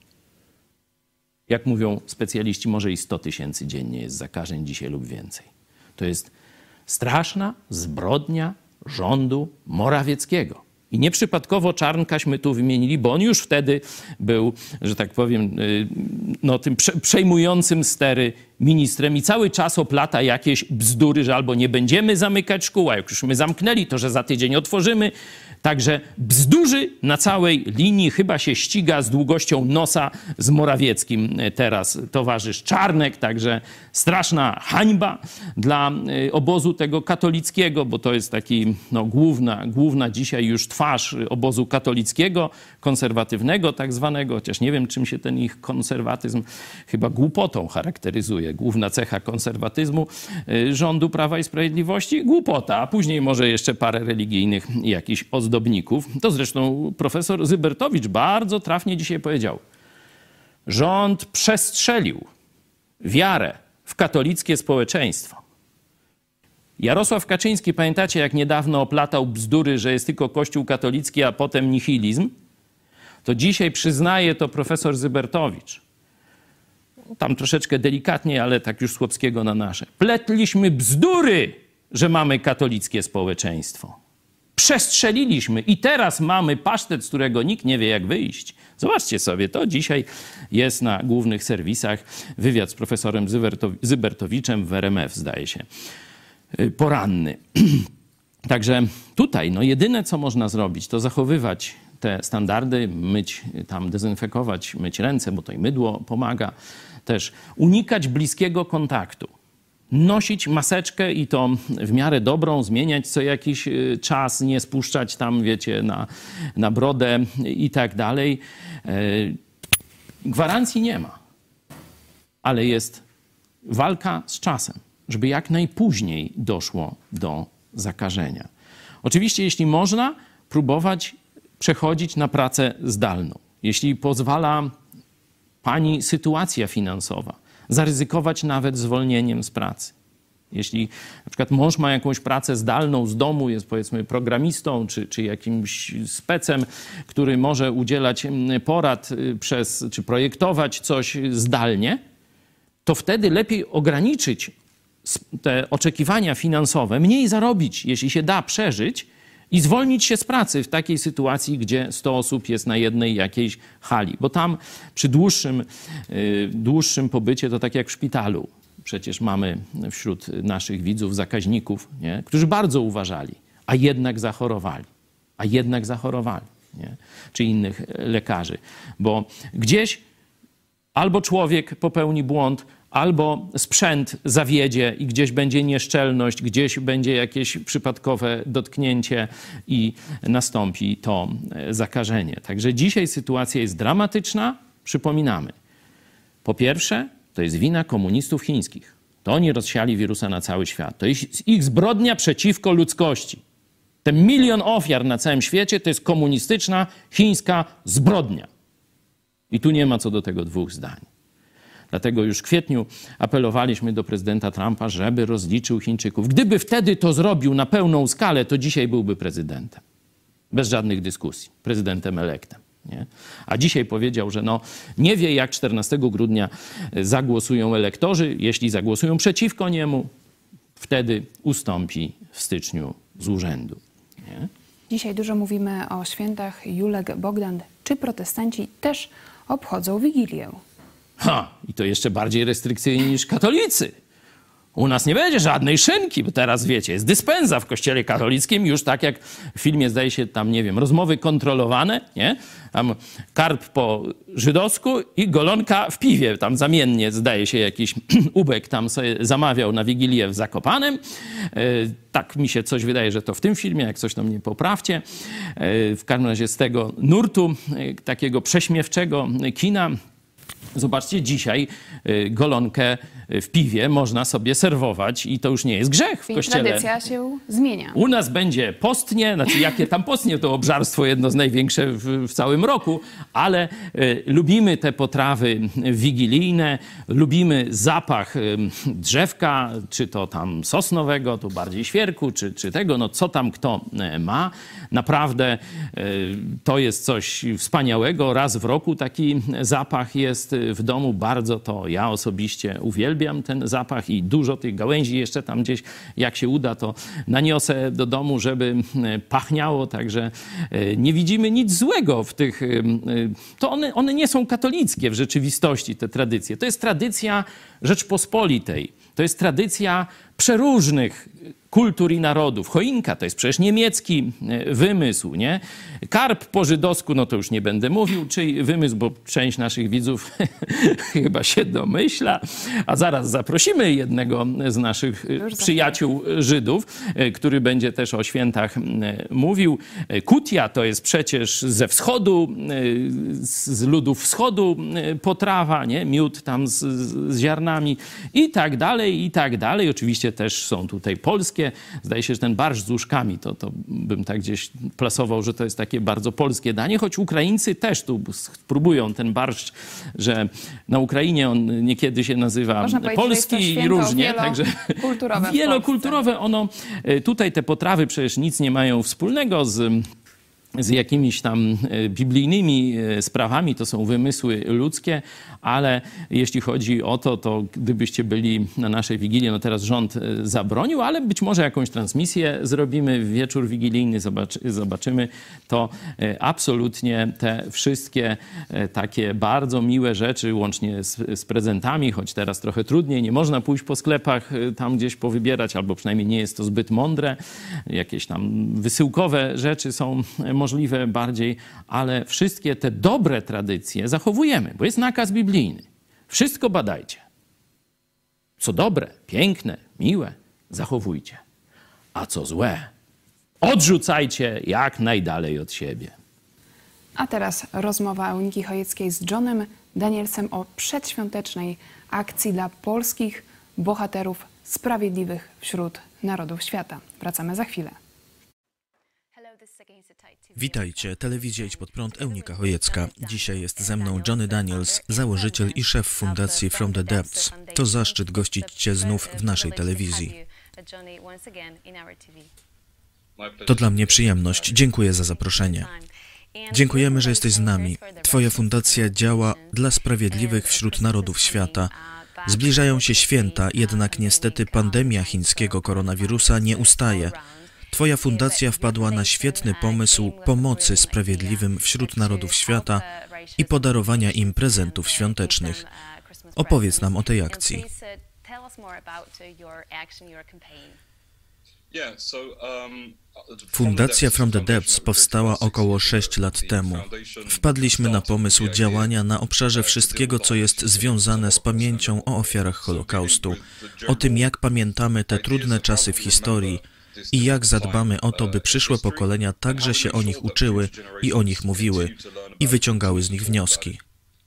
Jak mówią specjaliści, może i sto tysięcy dziennie jest zakażeń dzisiaj lub więcej. To jest Straszna zbrodnia rządu Morawieckiego. I nieprzypadkowo Czarnkaśmy tu wymienili, bo on już wtedy był, że tak powiem, no, tym przejmującym stery ministrem i cały czas oplata jakieś bzdury, że albo nie będziemy zamykać szkół, a jak już my zamknęli, to że za tydzień otworzymy. Także bzdurzy na całej linii, chyba się ściga z długością nosa z Morawieckim teraz towarzysz Czarnek, także straszna hańba dla obozu tego katolickiego, bo to jest taki no, główna, główna dzisiaj już twarz obozu katolickiego, konserwatywnego tak zwanego, chociaż nie wiem, czym się ten ich konserwatyzm chyba głupotą charakteryzuje. Główna cecha konserwatyzmu rządu Prawa i Sprawiedliwości, głupota, a później może jeszcze parę religijnych jakichś ozdobników. To zresztą profesor Zybertowicz bardzo trafnie dzisiaj powiedział. Rząd przestrzelił wiarę w katolickie społeczeństwo. Jarosław Kaczyński, pamiętacie, jak niedawno oplatał bzdury, że jest tylko Kościół katolicki, a potem nihilizm? To dzisiaj przyznaje to profesor Zybertowicz. Tam troszeczkę delikatnie, ale tak już Słopskiego na nasze. Pletliśmy bzdury, że mamy katolickie społeczeństwo. Przestrzeliliśmy i teraz mamy pasztet, z którego nikt nie wie, jak wyjść. Zobaczcie sobie, to dzisiaj jest na głównych serwisach wywiad z profesorem Zybertowiczem w R M F, zdaje się, poranny. Także tutaj no jedyne, co można zrobić, to zachowywać te standardy, myć tam, dezynfekować, myć ręce, bo to i mydło pomaga. Też unikać bliskiego kontaktu. Nosić maseczkę i to w miarę dobrą, zmieniać co jakiś czas, nie spuszczać tam, wiecie, na, na brodę i tak dalej. Gwarancji nie ma, ale jest walka z czasem, żeby jak najpóźniej doszło do zakażenia. Oczywiście, jeśli można, próbować przechodzić na pracę zdalną. Jeśli pozwala pani sytuacja finansowa, zaryzykować nawet zwolnieniem z pracy. Jeśli na przykład mąż ma jakąś pracę zdalną z domu, jest powiedzmy programistą czy, czy jakimś specem, który może udzielać porad przez, czy projektować coś zdalnie, to wtedy lepiej ograniczyć te oczekiwania finansowe, mniej zarobić, jeśli się da przeżyć, i zwolnić się z pracy w takiej sytuacji, gdzie sto osób jest na jednej jakiejś hali. Bo tam przy dłuższym, yy, dłuższym pobycie to tak jak w szpitalu. Przecież mamy wśród naszych widzów zakaźników, nie? Którzy bardzo uważali, a jednak zachorowali. A jednak zachorowali. Nie? Czy innych lekarzy. Bo gdzieś albo człowiek popełni błąd, albo sprzęt zawiedzie i gdzieś będzie nieszczelność, gdzieś będzie jakieś przypadkowe dotknięcie i nastąpi to zakażenie. Także dzisiaj sytuacja jest dramatyczna. Przypominamy. Po pierwsze, to jest wina komunistów chińskich. To oni rozsiali wirusa na cały świat. To jest ich zbrodnia przeciwko ludzkości. Ten milion ofiar na całym świecie to jest komunistyczna, chińska zbrodnia. I tu nie ma co do tego dwóch zdań. Dlatego już w kwietniu apelowaliśmy do prezydenta Trumpa, żeby rozliczył Chińczyków. Gdyby wtedy to zrobił na pełną skalę, to dzisiaj byłby prezydentem. Bez żadnych dyskusji. Prezydentem elektem. Nie? A dzisiaj powiedział, że no, nie wie, jak czternastego grudnia zagłosują elektorzy. Jeśli zagłosują przeciwko niemu, wtedy ustąpi w styczniu z urzędu. Nie? Dzisiaj dużo mówimy o świętach Julek, Bogdan. Czy protestanci też obchodzą Wigilię? Ha, i to jeszcze bardziej restrykcyjnie niż katolicy. U nas nie będzie żadnej szynki, bo teraz wiecie, jest dyspensa w kościele katolickim, już tak jak w filmie zdaje się tam, nie wiem, rozmowy kontrolowane, nie? Tam karp po żydowsku i golonka w piwie, tam zamiennie zdaje się jakiś ubek tam sobie zamawiał na Wigilię w Zakopanem. Tak mi się coś wydaje, że to w tym filmie, jak coś to mnie poprawcie. W każdym razie z tego nurtu takiego prześmiewczego kina. Zobaczcie, dzisiaj golonkę w piwie można sobie serwować i to już nie jest grzech w Czyli kościele. tradycja się zmienia. U nas będzie postnie, znaczy jakie tam postnie, to obżarstwo jedno z największych w, w całym roku, ale y, lubimy te potrawy wigilijne, lubimy zapach y, drzewka, czy to tam sosnowego, tu bardziej świerku, czy, czy tego, no co tam kto y, ma. Naprawdę y, to jest coś wspaniałego. Raz w roku taki zapach jest w domu. Bardzo to ja osobiście uwielbiam ten zapach i dużo tych gałęzi jeszcze tam gdzieś, jak się uda, to naniosę do domu, żeby pachniało. Także nie widzimy nic złego w tych... To one, one nie są katolickie w rzeczywistości, te tradycje. To jest tradycja Rzeczpospolitej. To jest tradycja przeróżnych kultur i narodów. Choinka to jest przecież niemiecki wymysł, nie? Karp po żydowsku, no to już nie będę mówił, czyj wymysł, bo część naszych widzów chyba się domyśla. A zaraz zaprosimy jednego z naszych przyjaciół Żydów, który będzie też o świętach mówił. Kutia to jest przecież ze wschodu, z ludów wschodu potrawa, nie? Miód tam z, z ziarnami i tak dalej, i tak dalej. Oczywiście też są tutaj polskie. Zdaje się, że ten barszcz z łóżkami, to, to bym tak gdzieś plasował, że to jest takie bardzo polskie danie, choć Ukraińcy też tu spróbują ten barszcz, że na Ukrainie on niekiedy się nazywa polski i różnie, także wielokulturowe. Ono, tutaj te potrawy przecież nic nie mają wspólnego z z jakimiś tam biblijnymi sprawami, to są wymysły ludzkie, ale jeśli chodzi o to, to gdybyście byli na naszej Wigilii, no teraz rząd zabronił, ale być może jakąś transmisję zrobimy w wieczór wigilijny, zobaczy, zobaczymy, to absolutnie te wszystkie takie bardzo miłe rzeczy, łącznie z, z prezentami, choć teraz trochę trudniej, nie można pójść po sklepach tam gdzieś powybierać, albo przynajmniej nie jest to zbyt mądre, jakieś tam wysyłkowe rzeczy są możliwe bardziej, ale wszystkie te dobre tradycje zachowujemy, bo jest nakaz biblijny. Wszystko badajcie. Co dobre, piękne, miłe, zachowujcie. A co złe, odrzucajcie jak najdalej od siebie. A teraz rozmowa Euniki Chojeckiej z Johnem Danielsem o przedświątecznej akcji dla polskich bohaterów sprawiedliwych wśród narodów świata. Wracamy za chwilę. Witajcie, telewizja Idź Pod Prąd, Eunika Chojecka. Dzisiaj jest ze mną Johnny Daniels, założyciel i szef fundacji From the Depths. To zaszczyt gościć Cię znów w naszej telewizji. To dla mnie przyjemność. Dziękuję za zaproszenie. Dziękujemy, że jesteś z nami. Twoja fundacja działa dla sprawiedliwych wśród narodów świata. Zbliżają się święta, jednak niestety pandemia chińskiego koronawirusa nie ustaje. Twoja fundacja wpadła na świetny pomysł pomocy sprawiedliwym wśród narodów świata i podarowania im prezentów świątecznych. Opowiedz nam o tej akcji. Fundacja From the Depths powstała około sześć lat temu. Wpadliśmy na pomysł działania na obszarze wszystkiego, co jest związane z pamięcią o ofiarach Holokaustu, o tym, jak pamiętamy te trudne czasy w historii, i jak zadbamy o to, by przyszłe pokolenia także się o nich uczyły i o nich mówiły i wyciągały z nich wnioski.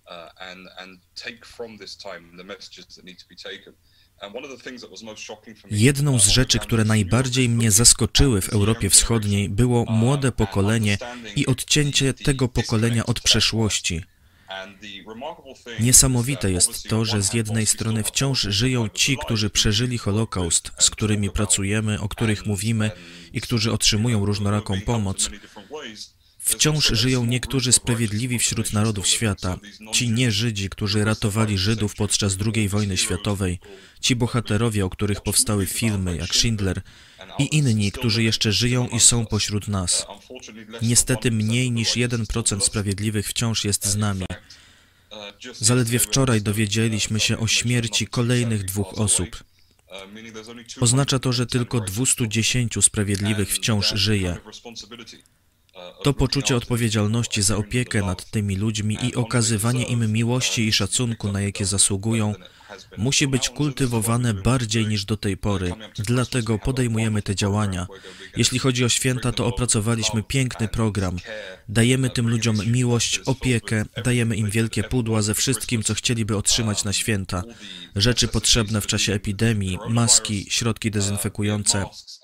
Jedną z rzeczy, które najbardziej mnie zaskoczyły w Europie Wschodniej, było młode pokolenie i odcięcie tego pokolenia od przeszłości. Niesamowite jest to, że z jednej strony wciąż żyją ci, którzy przeżyli Holokaust, z którymi pracujemy, o których mówimy i którzy otrzymują różnoraką pomoc. Wciąż żyją niektórzy sprawiedliwi wśród narodów świata, ci nie Żydzi, którzy ratowali Żydów podczas drugiej wojny światowej, ci bohaterowie, o których powstały filmy, jak Schindler, i inni, którzy jeszcze żyją i są pośród nas. Niestety mniej niż jeden procent sprawiedliwych wciąż jest z nami. Zaledwie wczoraj dowiedzieliśmy się o śmierci kolejnych dwóch osób. Oznacza to, że tylko dwieście dziesięć sprawiedliwych wciąż żyje. To poczucie odpowiedzialności za opiekę nad tymi ludźmi i okazywanie im miłości i szacunku, na jakie zasługują, musi być kultywowane bardziej niż do tej pory. Dlatego podejmujemy te działania. Jeśli chodzi o święta, to opracowaliśmy piękny program. Dajemy tym ludziom miłość, opiekę, dajemy im wielkie pudła ze wszystkim, co chcieliby otrzymać na święta. Rzeczy potrzebne w czasie epidemii, maski, środki dezynfekujące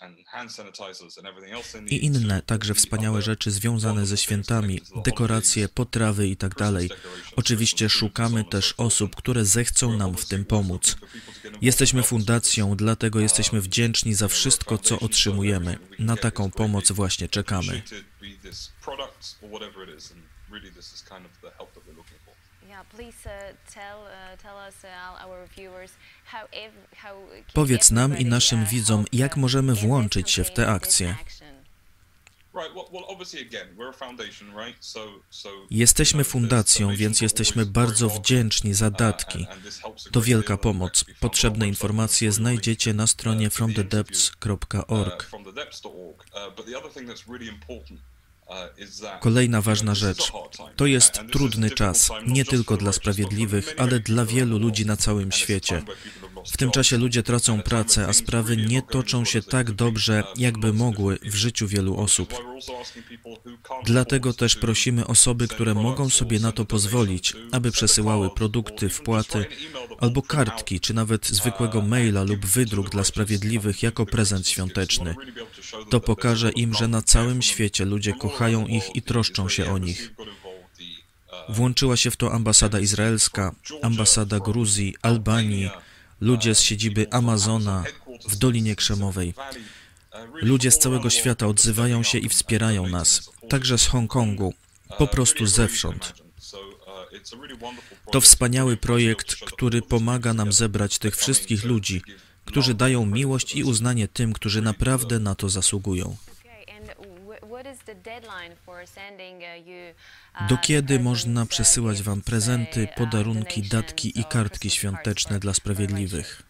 i inne także wspaniałe rzeczy związane ze świętami, dekoracje, potrawy itd. Oczywiście szukamy też osób, które zechcą nam w tym pomóc. Jesteśmy fundacją, dlatego jesteśmy wdzięczni za wszystko, co otrzymujemy. Na taką pomoc właśnie czekamy. Powiedz nam i naszym widzom, jak możemy włączyć się w tę akcję. Jesteśmy fundacją, więc jesteśmy bardzo wdzięczni za datki. To wielka pomoc. Potrzebne informacje znajdziecie na stronie from the depths kropka org. Kolejna ważna rzecz. To jest trudny czas, nie tylko dla sprawiedliwych, ale dla wielu ludzi na całym świecie. W tym czasie ludzie tracą pracę, a sprawy nie toczą się tak dobrze, jakby mogły w życiu wielu osób. Dlatego też prosimy osoby, które mogą sobie na to pozwolić, aby przesyłały produkty, wpłaty albo kartki, czy nawet zwykłego maila lub wydruk dla sprawiedliwych jako prezent świąteczny. To pokaże im, że na całym świecie ludzie kochają ich i troszczą się o nich. Włączyła się w to ambasada izraelska, ambasada Gruzji, Albanii, ludzie z siedziby Amazona w Dolinie Krzemowej. Ludzie z całego świata odzywają się i wspierają nas, także z Hongkongu, po prostu zewsząd. To wspaniały projekt, który pomaga nam zebrać tych wszystkich ludzi, którzy dają miłość i uznanie tym, którzy naprawdę na to zasługują. Do kiedy można przesyłać Wam prezenty, podarunki, datki i kartki świąteczne dla sprawiedliwych?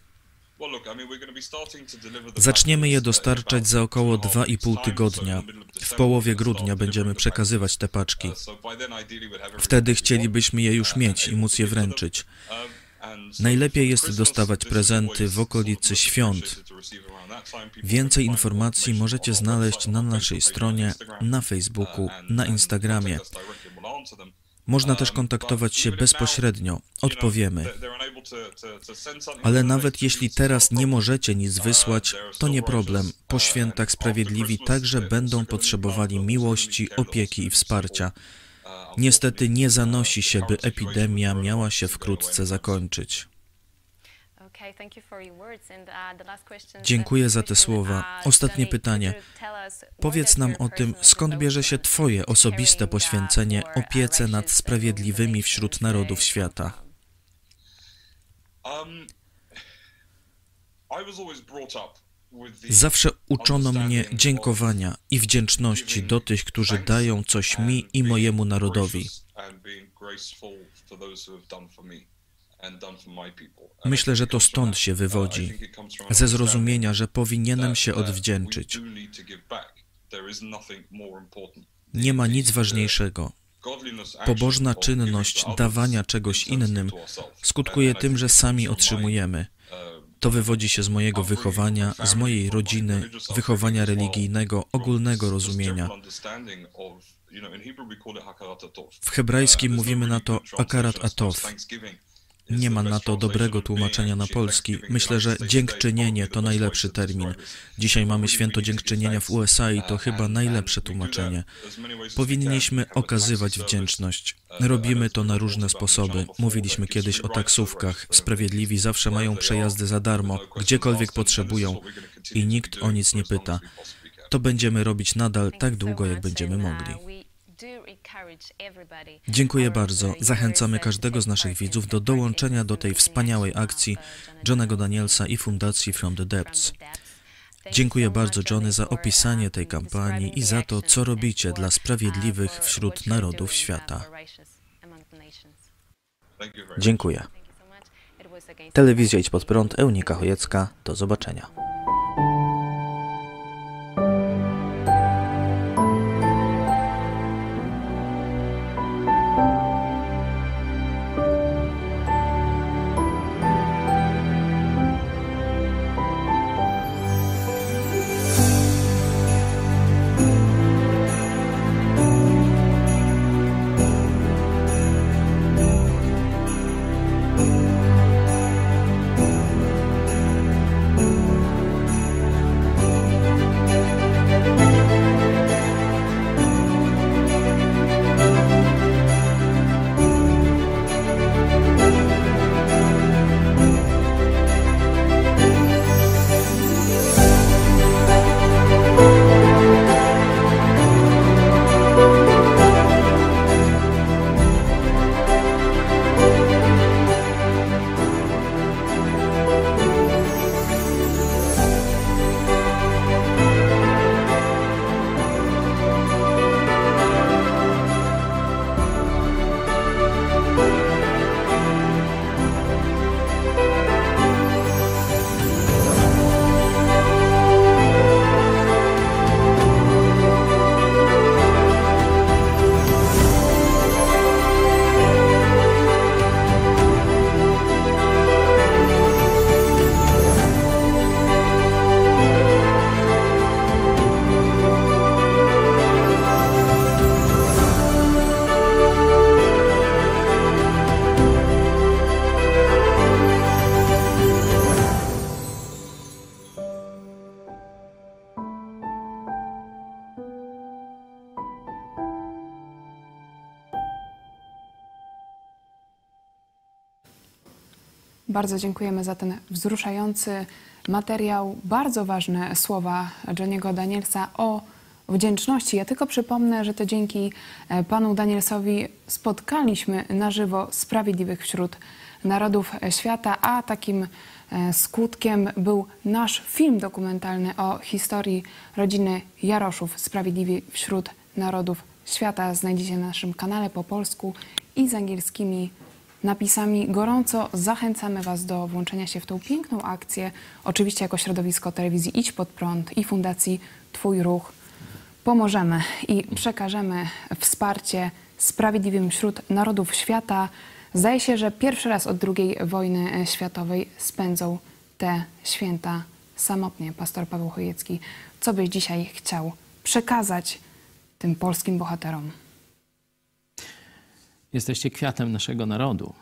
Zaczniemy je dostarczać za około dwa i pół tygodnia. W połowie grudnia będziemy przekazywać te paczki. Wtedy chcielibyśmy je już mieć i móc je wręczyć. Najlepiej jest dostawać prezenty w okolicy świąt. Więcej informacji możecie znaleźć na naszej stronie, na Facebooku, na Instagramie. Można też kontaktować się bezpośrednio, odpowiemy. Ale nawet jeśli teraz nie możecie nic wysłać, to nie problem. Po świętach sprawiedliwi także będą potrzebowali miłości, opieki i wsparcia. Niestety nie zanosi się, by epidemia miała się wkrótce zakończyć. Dziękuję za te słowa. Ostatnie pytanie. Powiedz nam o tym, skąd bierze się Twoje osobiste poświęcenie opiece nad sprawiedliwymi wśród narodów świata. Zawsze uczono mnie dziękowania i wdzięczności do tych, którzy dają coś mi i mojemu narodowi. Myślę, że to stąd się wywodzi, ze zrozumienia, że powinienem się odwdzięczyć. Nie ma nic ważniejszego. Pobożna czynność dawania czegoś innym skutkuje tym, że sami otrzymujemy. To wywodzi się z mojego wychowania, z mojej rodziny, wychowania religijnego, ogólnego rozumienia. W hebrajskim mówimy na to akarat atov. Nie ma na to dobrego tłumaczenia na polski. Myślę, że dziękczynienie to najlepszy termin. Dzisiaj mamy święto dziękczynienia w U S A i to chyba najlepsze tłumaczenie. Powinniśmy okazywać wdzięczność. Robimy to na różne sposoby. Mówiliśmy kiedyś o taksówkach. Sprawiedliwi zawsze mają przejazdy za darmo, gdziekolwiek potrzebują i nikt o nic nie pyta. To będziemy robić nadal tak długo, jak będziemy mogli. Dziękuję bardzo. Zachęcamy każdego z naszych widzów do dołączenia do tej wspaniałej akcji Johnego Danielsa i Fundacji From the Depths. Dziękuję bardzo, Johnny, za opisanie tej kampanii i za to, co robicie dla sprawiedliwych wśród narodów świata. Dziękuję. Telewizja Idź Pod Prąd, Eunika Chojecka. Do zobaczenia. Bardzo dziękujemy za ten wzruszający materiał. Bardzo ważne słowa Johniego Danielsa o wdzięczności. Ja tylko przypomnę, że to dzięki panu Danielsowi spotkaliśmy na żywo sprawiedliwych wśród narodów świata, a takim skutkiem był nasz film dokumentalny o historii rodziny Jaroszów, Sprawiedliwi wśród narodów świata. Znajdziecie na naszym kanale po polsku i z angielskimi napisami. Gorąco zachęcamy was do włączenia się w tą piękną akcję. Oczywiście jako środowisko telewizji Idź Pod Prąd i Fundacji Twój Ruch pomożemy i przekażemy wsparcie sprawiedliwym wśród narodów świata. Zdaje się, że pierwszy raz od drugiej wojny światowej spędzą te święta samotnie. Pastor Paweł Chojecki, co byś dzisiaj chciał przekazać tym polskim bohaterom? Jesteście kwiatem naszego narodu.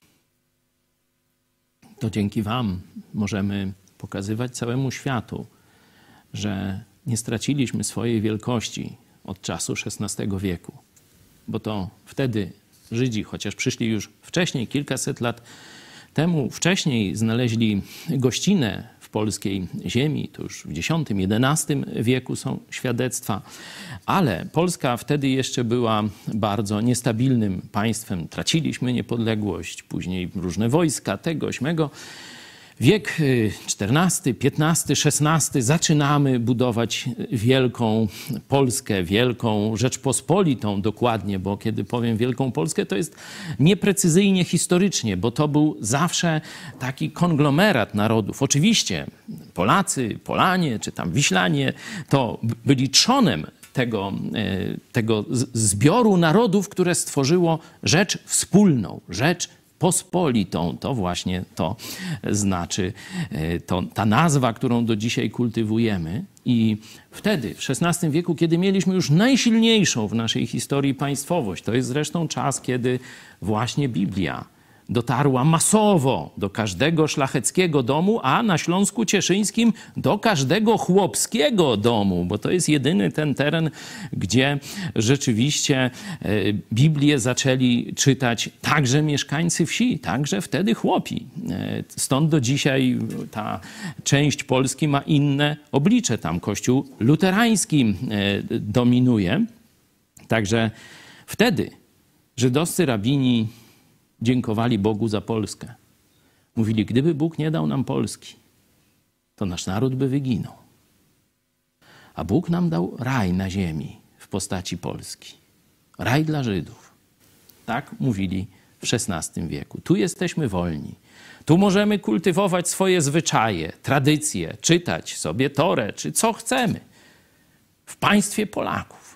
To dzięki wam możemy pokazywać całemu światu, że nie straciliśmy swojej wielkości od czasu szesnastego wieku. Bo to wtedy Żydzi, chociaż przyszli już wcześniej, kilkaset lat temu, wcześniej znaleźli gościnę w polskiej ziemi, to już w dziesiątym, jedenastym wieku są świadectwa, ale Polska wtedy jeszcze była bardzo niestabilnym państwem. Traciliśmy niepodległość, później różne wojska, tego, śmego. Wiek czternasty, piętnasty, szesnasty zaczynamy budować wielką Polskę, wielką Rzeczpospolitą dokładnie, bo kiedy powiem Wielką Polskę, to jest nieprecyzyjnie historycznie, bo to był zawsze taki konglomerat narodów. Oczywiście Polacy, Polanie czy tam Wiślanie to byli trzonem tego, tego zbioru narodów, które stworzyło rzecz wspólną, rzecz pospolitą. To właśnie to znaczy to, ta nazwa, którą do dzisiaj kultywujemy. I wtedy, w szesnastym wieku, kiedy mieliśmy już najsilniejszą w naszej historii państwowość, to jest zresztą czas, kiedy właśnie Biblia dotarła masowo do każdego szlacheckiego domu, a na Śląsku Cieszyńskim do każdego chłopskiego domu, bo to jest jedyny ten teren, gdzie rzeczywiście Biblię zaczęli czytać także mieszkańcy wsi, także wtedy chłopi. Stąd do dzisiaj ta część Polski ma inne oblicze. Tam Kościół luterański dominuje. Także wtedy żydowscy rabini dziękowali Bogu za Polskę. Mówili, gdyby Bóg nie dał nam Polski, to nasz naród by wyginął. A Bóg nam dał raj na ziemi w postaci Polski. Raj dla Żydów. Tak mówili w szesnastym wieku. Tu jesteśmy wolni. Tu możemy kultywować swoje zwyczaje, tradycje, czytać sobie Torę, czy co chcemy. W państwie Polaków.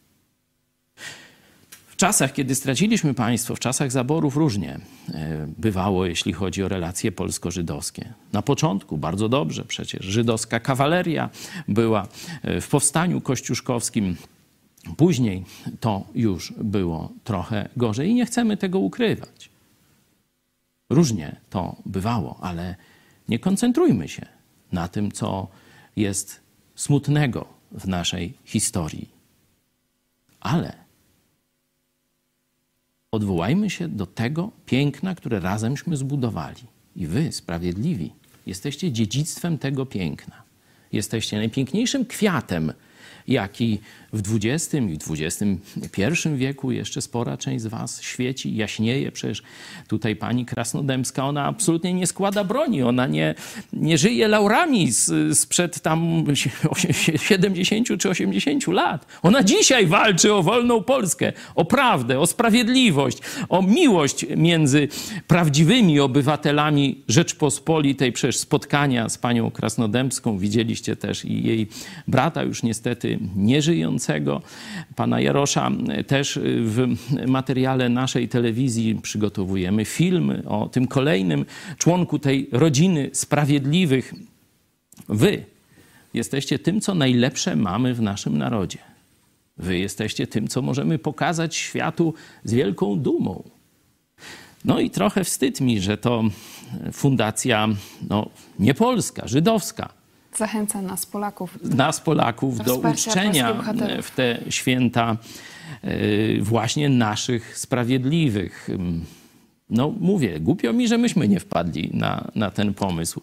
W czasach, kiedy straciliśmy państwo, w czasach zaborów różnie bywało, jeśli chodzi o relacje polsko-żydowskie. Na początku bardzo dobrze, przecież żydowska kawaleria była w powstaniu kościuszkowskim. Później to już było trochę gorzej i nie chcemy tego ukrywać. Różnie to bywało, ale nie koncentrujmy się na tym, co jest smutnego w naszej historii. Ale odwołajmy się do tego piękna, które razemśmy zbudowali. I wy, sprawiedliwi, jesteście dziedzictwem tego piękna. Jesteście najpiękniejszym kwiatem, jaki w dwudziestym i w dwudziestym pierwszym wieku jeszcze spora część z was świeci, jaśnieje. Przecież tutaj pani Krasnodębska, ona absolutnie nie składa broni, ona nie, nie żyje laurami z, sprzed tam siedemdziesięciu czy osiemdziesięciu lat. Ona dzisiaj walczy o wolną Polskę, o prawdę, o sprawiedliwość, o miłość między prawdziwymi obywatelami Rzeczpospolitej. Przecież spotkania z panią Krasnodębską widzieliście też i jej brata już niestety nieżyjącego, pana Jarosza. Też w materiale naszej telewizji przygotowujemy film o tym kolejnym członku tej rodziny sprawiedliwych. Wy jesteście tym, co najlepsze mamy w naszym narodzie. Wy jesteście tym, co możemy pokazać światu z wielką dumą. No i trochę wstyd mi, że to fundacja no, nie polska, żydowska, zachęca nas, Polaków, nas Polaków do uczczenia w te święta właśnie naszych sprawiedliwych. No mówię, głupio mi, że myśmy nie wpadli na, na ten pomysł.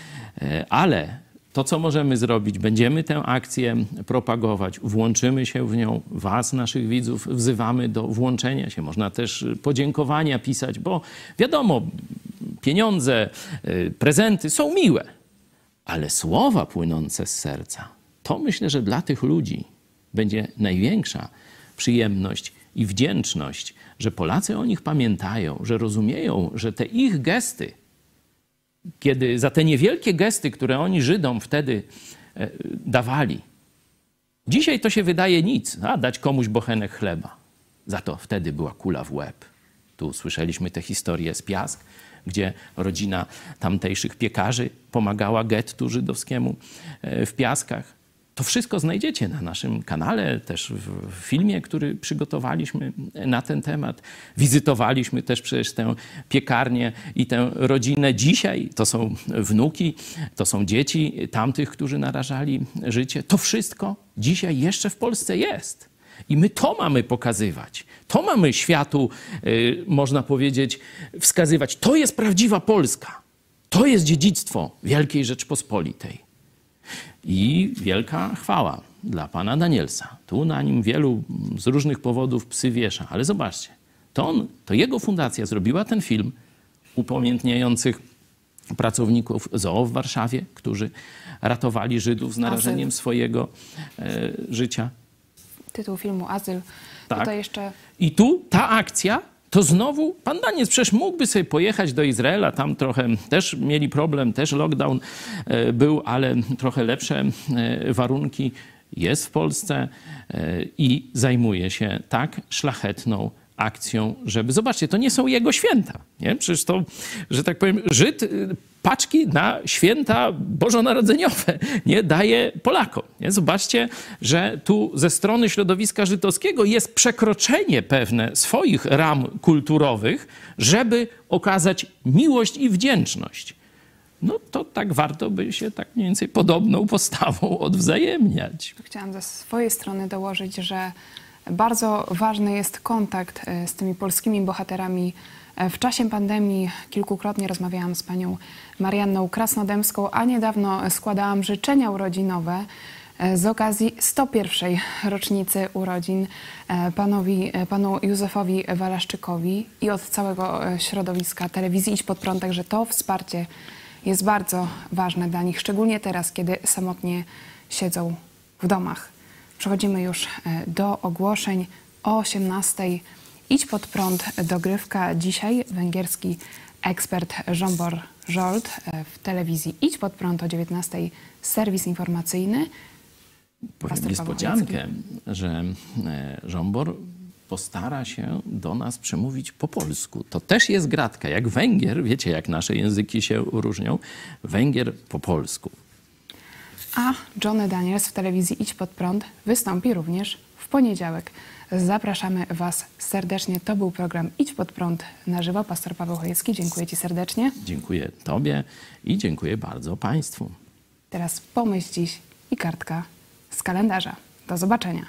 Ale to, co możemy zrobić, będziemy tę akcję propagować, włączymy się w nią, was, naszych widzów, wzywamy do włączenia się. Można też podziękowania pisać, bo wiadomo, pieniądze, prezenty są miłe, ale słowa płynące z serca, to myślę, że dla tych ludzi będzie największa przyjemność i wdzięczność, że Polacy o nich pamiętają, że rozumieją, że te ich gesty, kiedy za te niewielkie gesty, które oni Żydom wtedy e, dawali, dzisiaj to się wydaje nic, a dać komuś bochenek chleba. Za to wtedy była kula w łeb. Tu słyszeliśmy tę historię z Piask, gdzie rodzina tamtejszych piekarzy pomagała gettu żydowskiemu e, w Piaskach. To wszystko znajdziecie na naszym kanale, też w filmie, który przygotowaliśmy na ten temat. Wizytowaliśmy też przecież tę piekarnię i tę rodzinę. Dzisiaj to są wnuki, to są dzieci tamtych, którzy narażali życie. To wszystko dzisiaj jeszcze w Polsce jest. I my to mamy pokazywać. To mamy światu, yy, można powiedzieć, wskazywać. To jest prawdziwa Polska. To jest dziedzictwo Wielkiej Rzeczpospolitej. I wielka chwała dla pana Danielsa. Tu na nim wielu z różnych powodów psy wiesza. Ale zobaczcie, to, on, to jego fundacja zrobiła ten film upamiętniających pracowników zoo w Warszawie, którzy ratowali Żydów z narażeniem Azyl. swojego e, życia. Tytuł filmu Azyl. Tak. Tutaj jeszcze... I tu ta akcja, to znowu pan Daniec przecież mógłby sobie pojechać do Izraela, tam trochę też mieli problem, też lockdown e, był, ale trochę lepsze e, warunki. Jest w Polsce e, i zajmuje się tak szlachetną akcją, żeby... Zobaczcie, to nie są jego święta, nie? Przecież to, że tak powiem, Żyd paczki na święta bożonarodzeniowe nie daje Polakom. Nie? Zobaczcie, że tu ze strony środowiska żydowskiego jest przekroczenie pewne swoich ram kulturowych, żeby okazać miłość i wdzięczność. No to tak warto by się tak mniej więcej podobną postawą odwzajemniać. Chciałam ze swojej strony dołożyć, że bardzo ważny jest kontakt z tymi polskimi bohaterami. W czasie pandemii kilkukrotnie rozmawiałam z panią Marianną Krasnodębską, a niedawno składałam życzenia urodzinowe z okazji sto pierwszej rocznicy urodzin panowi, panu Józefowi Walaszczykowi i od całego środowiska telewizji Idź Pod Prąd, także to wsparcie jest bardzo ważne dla nich, szczególnie teraz, kiedy samotnie siedzą w domach. Przechodzimy już do ogłoszeń o osiemnastej. Idź Pod Prąd, dogrywka. Dzisiaj węgierski ekspert Zsombor Zsolt w telewizji Idź Pod Prąd o dziewiętnastej. Serwis informacyjny. Powiem niespodziankę, że Zsombor postara się do nas przemówić po polsku. To też jest gratka. Jak Węgier, wiecie jak nasze języki się różnią, Węgier po polsku. A Johnny Daniels w telewizji Idź Pod Prąd wystąpi również w poniedziałek. Zapraszamy was serdecznie. To był program Idź Pod Prąd na żywo. Pastor Paweł Chojecki, dziękuję ci serdecznie. Dziękuję tobie i dziękuję bardzo państwu. Teraz pomyśl dziś i kartka z kalendarza. Do zobaczenia.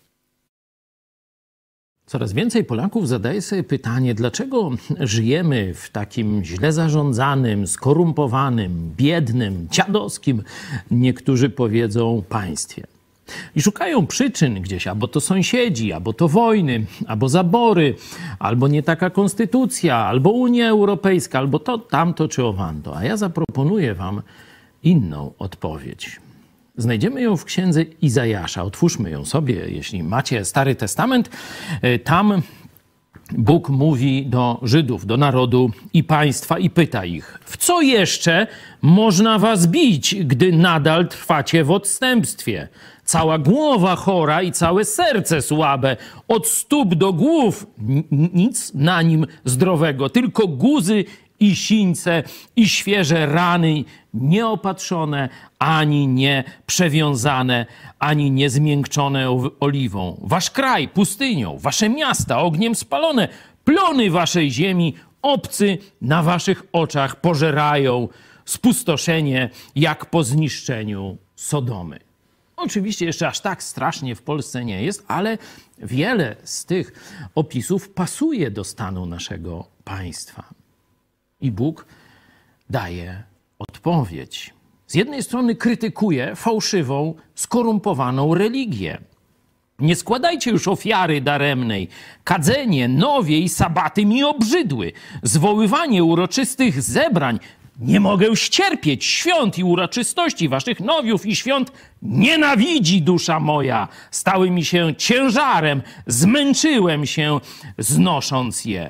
Coraz więcej Polaków zadaje sobie pytanie, dlaczego żyjemy w takim źle zarządzanym, skorumpowanym, biednym, dziadowskim, niektórzy powiedzą, państwie. I szukają przyczyn gdzieś, albo to sąsiedzi, albo to wojny, albo zabory, albo nie taka konstytucja, albo Unia Europejska, albo to, tamto czy owamto. A ja zaproponuję wam inną odpowiedź. Znajdziemy ją w księdze Izajasza. Otwórzmy ją sobie, jeśli macie Stary Testament. Tam Bóg mówi do Żydów, do narodu i państwa i pyta ich, w co jeszcze można was bić, gdy nadal trwacie w odstępstwie? Cała głowa chora i całe serce słabe, od stóp do głów nic na nim zdrowego, tylko guzy i sińce i świeże rany, nieopatrzone, ani nie przewiązane, ani nie zmiękczone oliwą. Wasz kraj pustynią, wasze miasta ogniem spalone, plony waszej ziemi obcy na waszych oczach pożerają, spustoszenie jak po zniszczeniu Sodomy. Oczywiście jeszcze aż tak strasznie w Polsce nie jest, ale wiele z tych opisów pasuje do stanu naszego państwa. I Bóg daje odpowiedź. Z jednej strony krytykuje fałszywą, skorumpowaną religię. Nie składajcie już ofiary daremnej. Kadzenie, nowie i sabaty mi obrzydły. Zwoływanie uroczystych zebrań. Nie mogę ścierpieć świąt i uroczystości waszych nowiów i świąt. Nienawidzi dusza moja. Stały mi się ciężarem. Zmęczyłem się, znosząc je.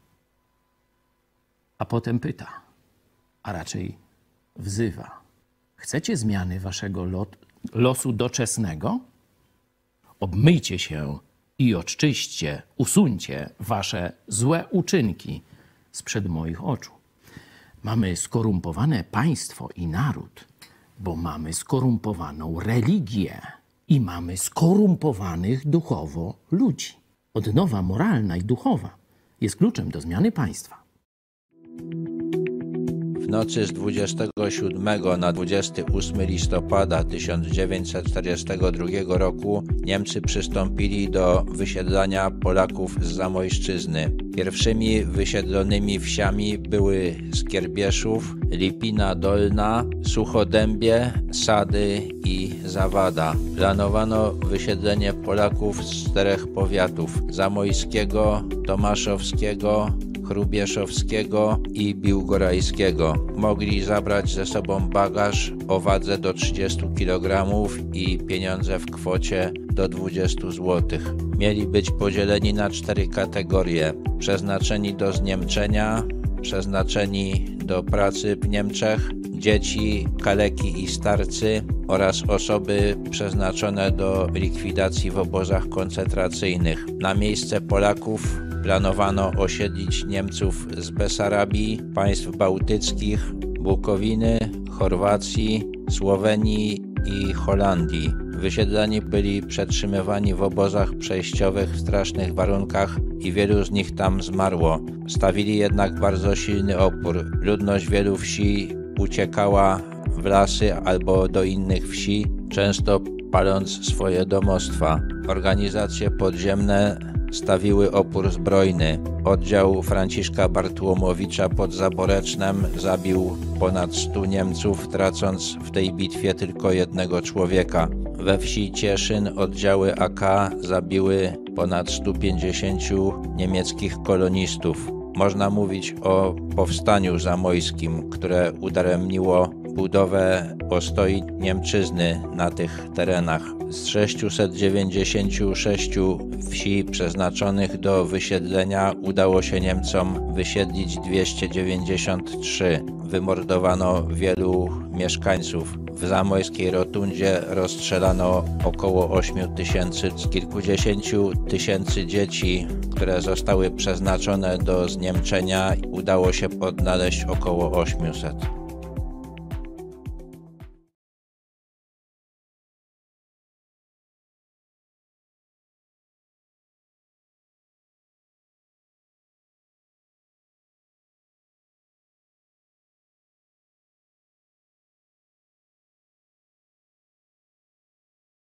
A potem pyta, a raczej wzywa. Chcecie zmiany waszego lot, losu doczesnego? Obmyjcie się i oczyśćcie, usuńcie wasze złe uczynki sprzed moich oczu. Mamy skorumpowane państwo i naród, bo mamy skorumpowaną religię i mamy skorumpowanych duchowo ludzi. Odnowa moralna i duchowa jest kluczem do zmiany państwa. W nocy z dwudziestego siódmego na dwudziestego ósmego listopada tysiąc dziewięćset czterdziestego drugiego roku Niemcy przystąpili do wysiedlania Polaków z Zamojszczyzny. Pierwszymi wysiedlonymi wsiami były Skierbieszów, Lipina Dolna, Suchodębie, Sady i Zawada. Planowano wysiedlenie Polaków z czterech powiatów: zamojskiego, tomaszowskiego, chrubieszowskiego i biłgorajskiego. Mogli zabrać ze sobą bagaż o wadze do trzydziestu kilogramów i pieniądze w kwocie do dwudziestu złotych. Mieli być podzieleni na cztery kategorie: przeznaczeni do zniemczenia, przeznaczeni do pracy w Niemczech, dzieci, kaleki i starcy oraz osoby przeznaczone do likwidacji w obozach koncentracyjnych. Na miejsce Polaków planowano osiedlić Niemców z Besarabii, państw bałtyckich, Bukowiny, Chorwacji, Słowenii i Holandii. Wysiedleni byli przetrzymywani w obozach przejściowych w strasznych warunkach i wielu z nich tam zmarło. Stawili jednak bardzo silny opór. Ludność wielu wsi uciekała w lasy albo do innych wsi, często paląc swoje domostwa. Organizacje podziemne stawiły opór zbrojny. Oddział Franciszka Bartłomowicza pod Zaborecznem zabił ponad stu Niemców, tracąc w tej bitwie tylko jednego człowieka. We wsi Cieszyn oddziały A K zabiły ponad stu pięćdziesięciu niemieckich kolonistów. Można mówić o powstaniu zamojskim, które udaremniło budowę ostoi Niemczyzny na tych terenach. Z sześciuset dziewięćdziesięciu sześciu wsi przeznaczonych do wysiedlenia udało się Niemcom wysiedlić dwieście dziewięćdziesiąt trzy. Wymordowano wielu mieszkańców. W zamojskiej rotundzie rozstrzelano około ośmiu tysięcy. Z kilkudziesięciu tysięcy dzieci, które zostały przeznaczone do zniemczenia, udało się odnaleźć około ośmiuset.